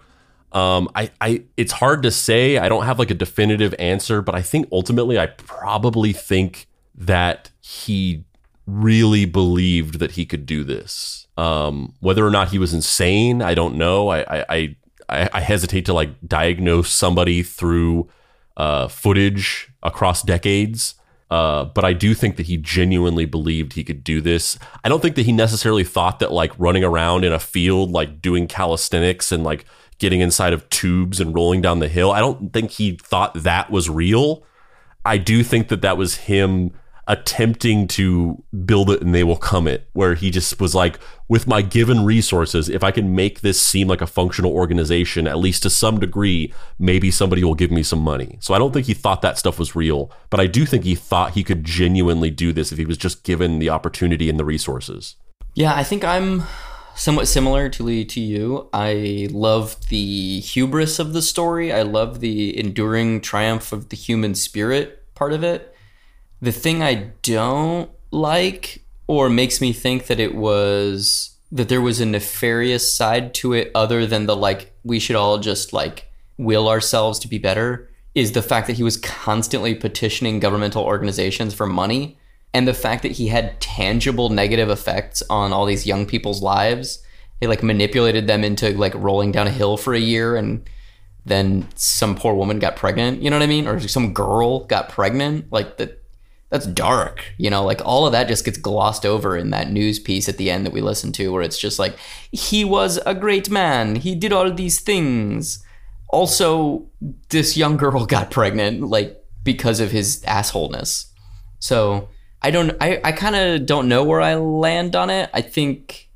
It's hard to say. I don't have like a definitive answer, but I think ultimately I probably think that he really believed that he could do this. Whether or not he was insane, I don't know. I hesitate to like diagnose somebody through footage across decades. But I do think that he genuinely believed he could do this. I don't think that he necessarily thought that like running around in a field, like doing calisthenics and like getting inside of tubes and rolling down the hill, I don't think he thought that was real. I do think that that was him attempting to build it and they will come it, where he just was like, with my given resources, if I can make this seem like a functional organization, at least to some degree, maybe somebody will give me some money. So I don't think he thought that stuff was real, but I do think he thought he could genuinely do this if he was just given the opportunity and the resources. Yeah, I think I'm somewhat similar to you. I love the hubris of the story. I love the enduring triumph of the human spirit part of it. The thing I don't like, or makes me think that there was a nefarious side to it other than the like, we should all just like will ourselves to be better, is the fact that he was constantly petitioning governmental organizations for money, and the fact that he had tangible negative effects on all these young people's lives. He like manipulated them into like rolling down a hill for a year, and then some poor woman got pregnant, you know what I mean? Or some girl got pregnant. Like that's dark, you know, like all of that just gets glossed over in that news piece at the end that we listened to, where it's just like, he was a great man, he did all these things. Also, this young girl got pregnant, like, because of his assholeness. So I kind of don't know where I land on it. I think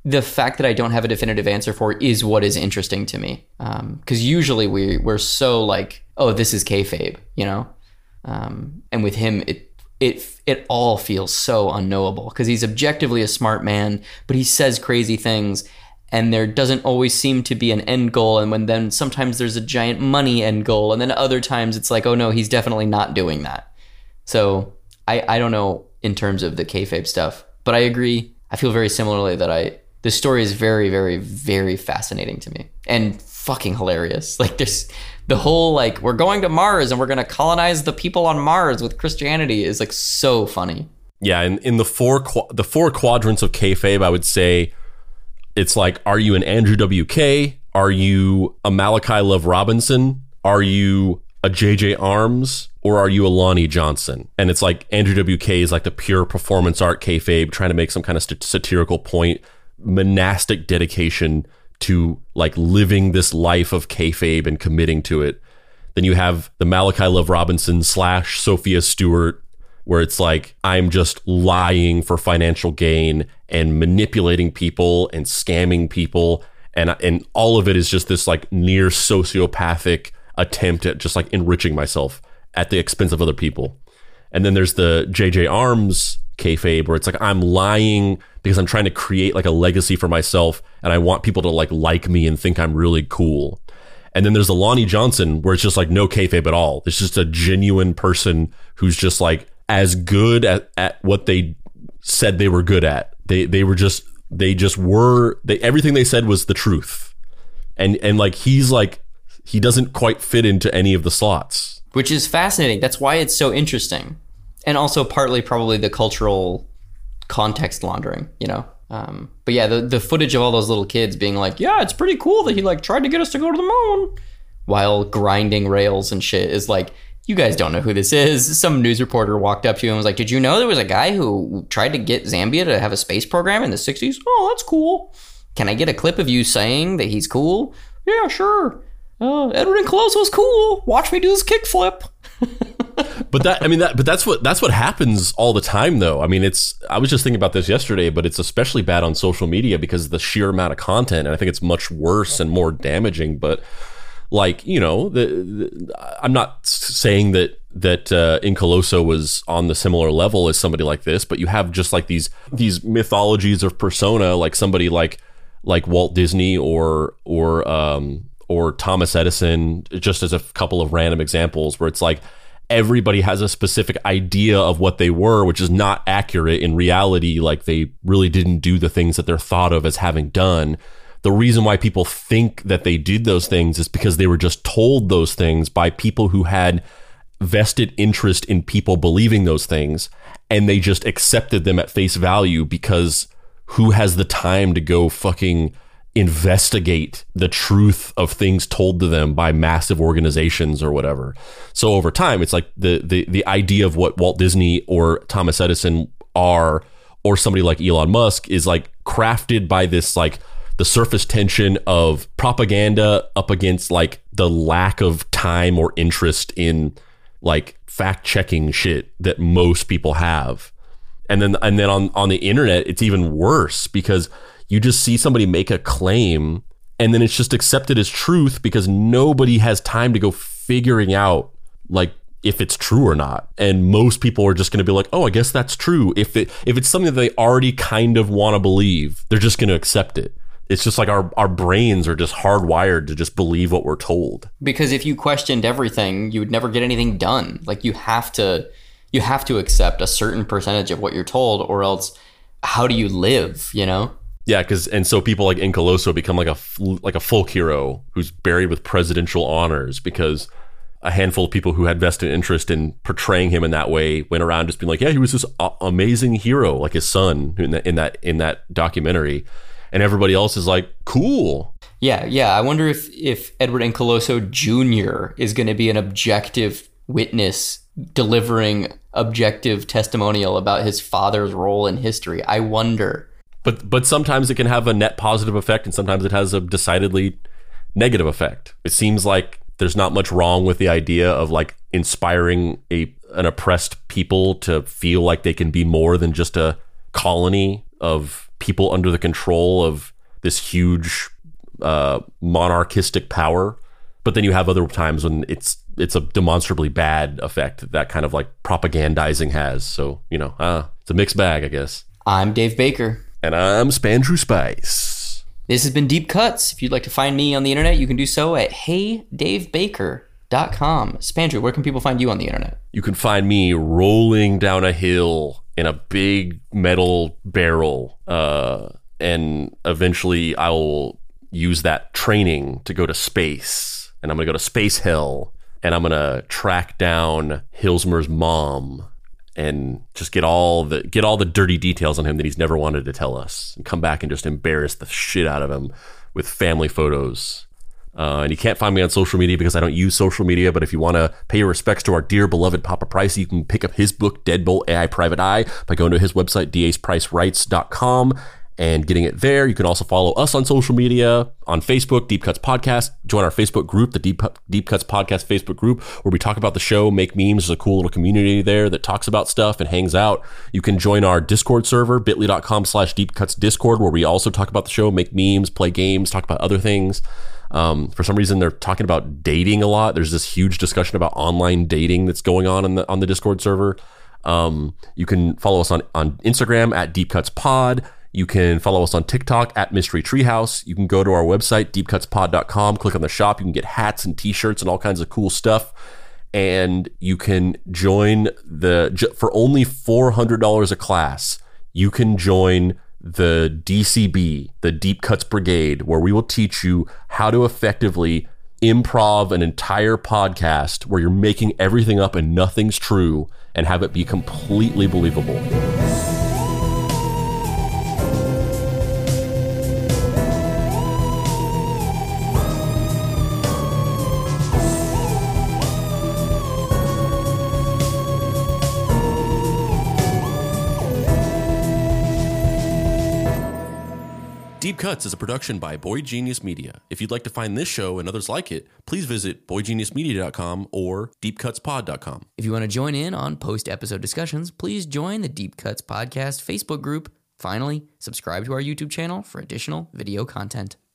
the fact that I don't have a definitive answer for is what is interesting to me. Because usually we're so like, oh, this is kayfabe, you know? And with him, it all feels so unknowable because he's objectively a smart man, but he says crazy things and there doesn't always seem to be an end goal. And then sometimes there's a giant money end goal. And then other times it's like, oh no, he's definitely not doing that. So I don't know in terms of the kayfabe stuff, but I agree. I feel very similarly that this story is very, very, very fascinating to me and fucking hilarious. Like there's the whole like we're going to Mars and we're going to colonize the people on Mars with Christianity is like so funny. Yeah, and in the four quadrants of kayfabe, I would say it's like, are you an Andrew WK? Are you a Malachi Love Robinson? Are you a JJ Arms? Or are you a Lonnie Johnson? And it's like Andrew WK is like the pure performance art kayfabe, trying to make some kind of satirical point, monastic dedication to like living this life of kayfabe and committing to it. Then you have the Malachi Love Robinson / Sophia Stewart, where it's like, I'm just lying for financial gain and manipulating people and scamming people. And all of it is just this like near sociopathic attempt at just like enriching myself at the expense of other people. And then there's the JJ Arms kayfabe, where it's like, I'm lying because I'm trying to create like a legacy for myself and I want people to like me and think I'm really cool. And then there's the Lonnie Johnson, where it's just like no kayfabe at all. It's just a genuine person who's just like as good at what they said they were good at. Everything they said was the truth. And like, he's like, he doesn't quite fit into any of the slots. Which is fascinating. That's why it's so interesting. And also partly probably the cultural context laundering, you know? But yeah, the footage of all those little kids being like, yeah, it's pretty cool that he like tried to get us to go to the moon while grinding rails and shit is like, you guys don't know who this is. Some news reporter walked up to you and was like, did you know there was a guy who tried to get Zambia to have a space program in the 60s? Oh, that's cool. Can I get a clip of you saying that he's cool? Yeah, sure. Edward Incoloso's cool. Watch me do this kickflip. But that's what happens all the time, though. I mean, I was just thinking about this yesterday, but it's especially bad on social media because of the sheer amount of content, and I think it's much worse and more damaging. But like, you know, I'm not saying that Incoloso was on the similar level as somebody like this, but you have just like these mythologies of persona, like somebody like Walt Disney or Thomas Edison, just as a couple of random examples, where it's like everybody has a specific idea of what they were, which is not accurate in reality. Like they really didn't do the things that they're thought of as having done. The reason why people think that they did those things is because they were just told those things by people who had vested interest in people believing those things, and they just accepted them at face value because who has the time to go fucking investigate the truth of things told to them by massive organizations or whatever. So over time, it's like the idea of what Walt Disney or Thomas Edison are, or somebody like Elon Musk, is like crafted by this like the surface tension of propaganda up against like the lack of time or interest in like fact checking shit that most people have. And then on the internet, it's even worse because you just see somebody make a claim and then it's just accepted as truth because nobody has time to go figuring out like if it's true or not. And most people are just going to be like, oh, I guess that's true. If it's something that they already kind of want to believe, they're just going to accept it. It's just like our brains are just hardwired to just believe what we're told. Because if you questioned everything, you would never get anything done. Like you have to accept a certain percentage of what you're told, or else how do you live, you know? Yeah, and so people like Incoloso become like a folk hero who's buried with presidential honors because a handful of people who had vested interest in portraying him in that way went around just being like, yeah, he was this amazing hero, like his son in that documentary, and everybody else is like, cool. Yeah. I wonder if Edward Incoloso Jr. is going to be an objective witness delivering objective testimonial about his father's role in history. I wonder. But sometimes it can have a net positive effect, and sometimes it has a decidedly negative effect. It seems like there's not much wrong with the idea of like inspiring an oppressed people to feel like they can be more than just a colony of people under the control of this huge monarchistic power. But then you have other times when it's a demonstrably bad effect that kind of like propagandizing has. So, you know, it's a mixed bag, I guess. I'm Dave Baker. And I'm Spandrew Spice. This has been Deep Cuts. If you'd like to find me on the internet, you can do so at heydavebaker.com. Spandrew, where can people find you on the internet? You can find me rolling down a hill in a big metal barrel. And eventually I will use that training to go to space. And I'm going to go to space hell. And I'm going to track down Hilsmer's mom and just get all the dirty details on him that he's never wanted to tell us, and come back and just embarrass the shit out of him with family photos. And you can't find me on social media because I don't use social media, but if you want to pay your respects to our dear beloved Papa Price, you can pick up his book, Deadbolt AI Private Eye, by going to his website, daspricerights.com, and getting it there. You can also follow us on social media, on Facebook, Deep Cuts Podcast. Join our Facebook group, the Deep Cuts Podcast Facebook group, where we talk about the show, make memes. There's a cool little community there that talks about stuff and hangs out. You can join our Discord server, bit.ly.com/deepcutsdiscord, where we also talk about the show, make memes, play games, talk about other things. For some reason, they're talking about dating a lot. There's this huge discussion about online dating that's going on the Discord server. You can follow us on Instagram at Deep Cuts Pod. You can follow us on TikTok at Mystery Treehouse. You can go to our website, deepcutspod.com, click on the shop. You can get hats and t-shirts and all kinds of cool stuff. And you can join for only $400 a class, you can join the DCB, the Deep Cuts Brigade, where we will teach you how to effectively improv an entire podcast where you're making everything up and nothing's true and have it be completely believable. Deep Cuts is a production by Boy Genius Media. If you'd like to find this show and others like it, please visit boygeniusmedia.com or deepcutspod.com. If you want to join in on post-episode discussions, please join the Deep Cuts Podcast Facebook group. Finally, subscribe to our YouTube channel for additional video content.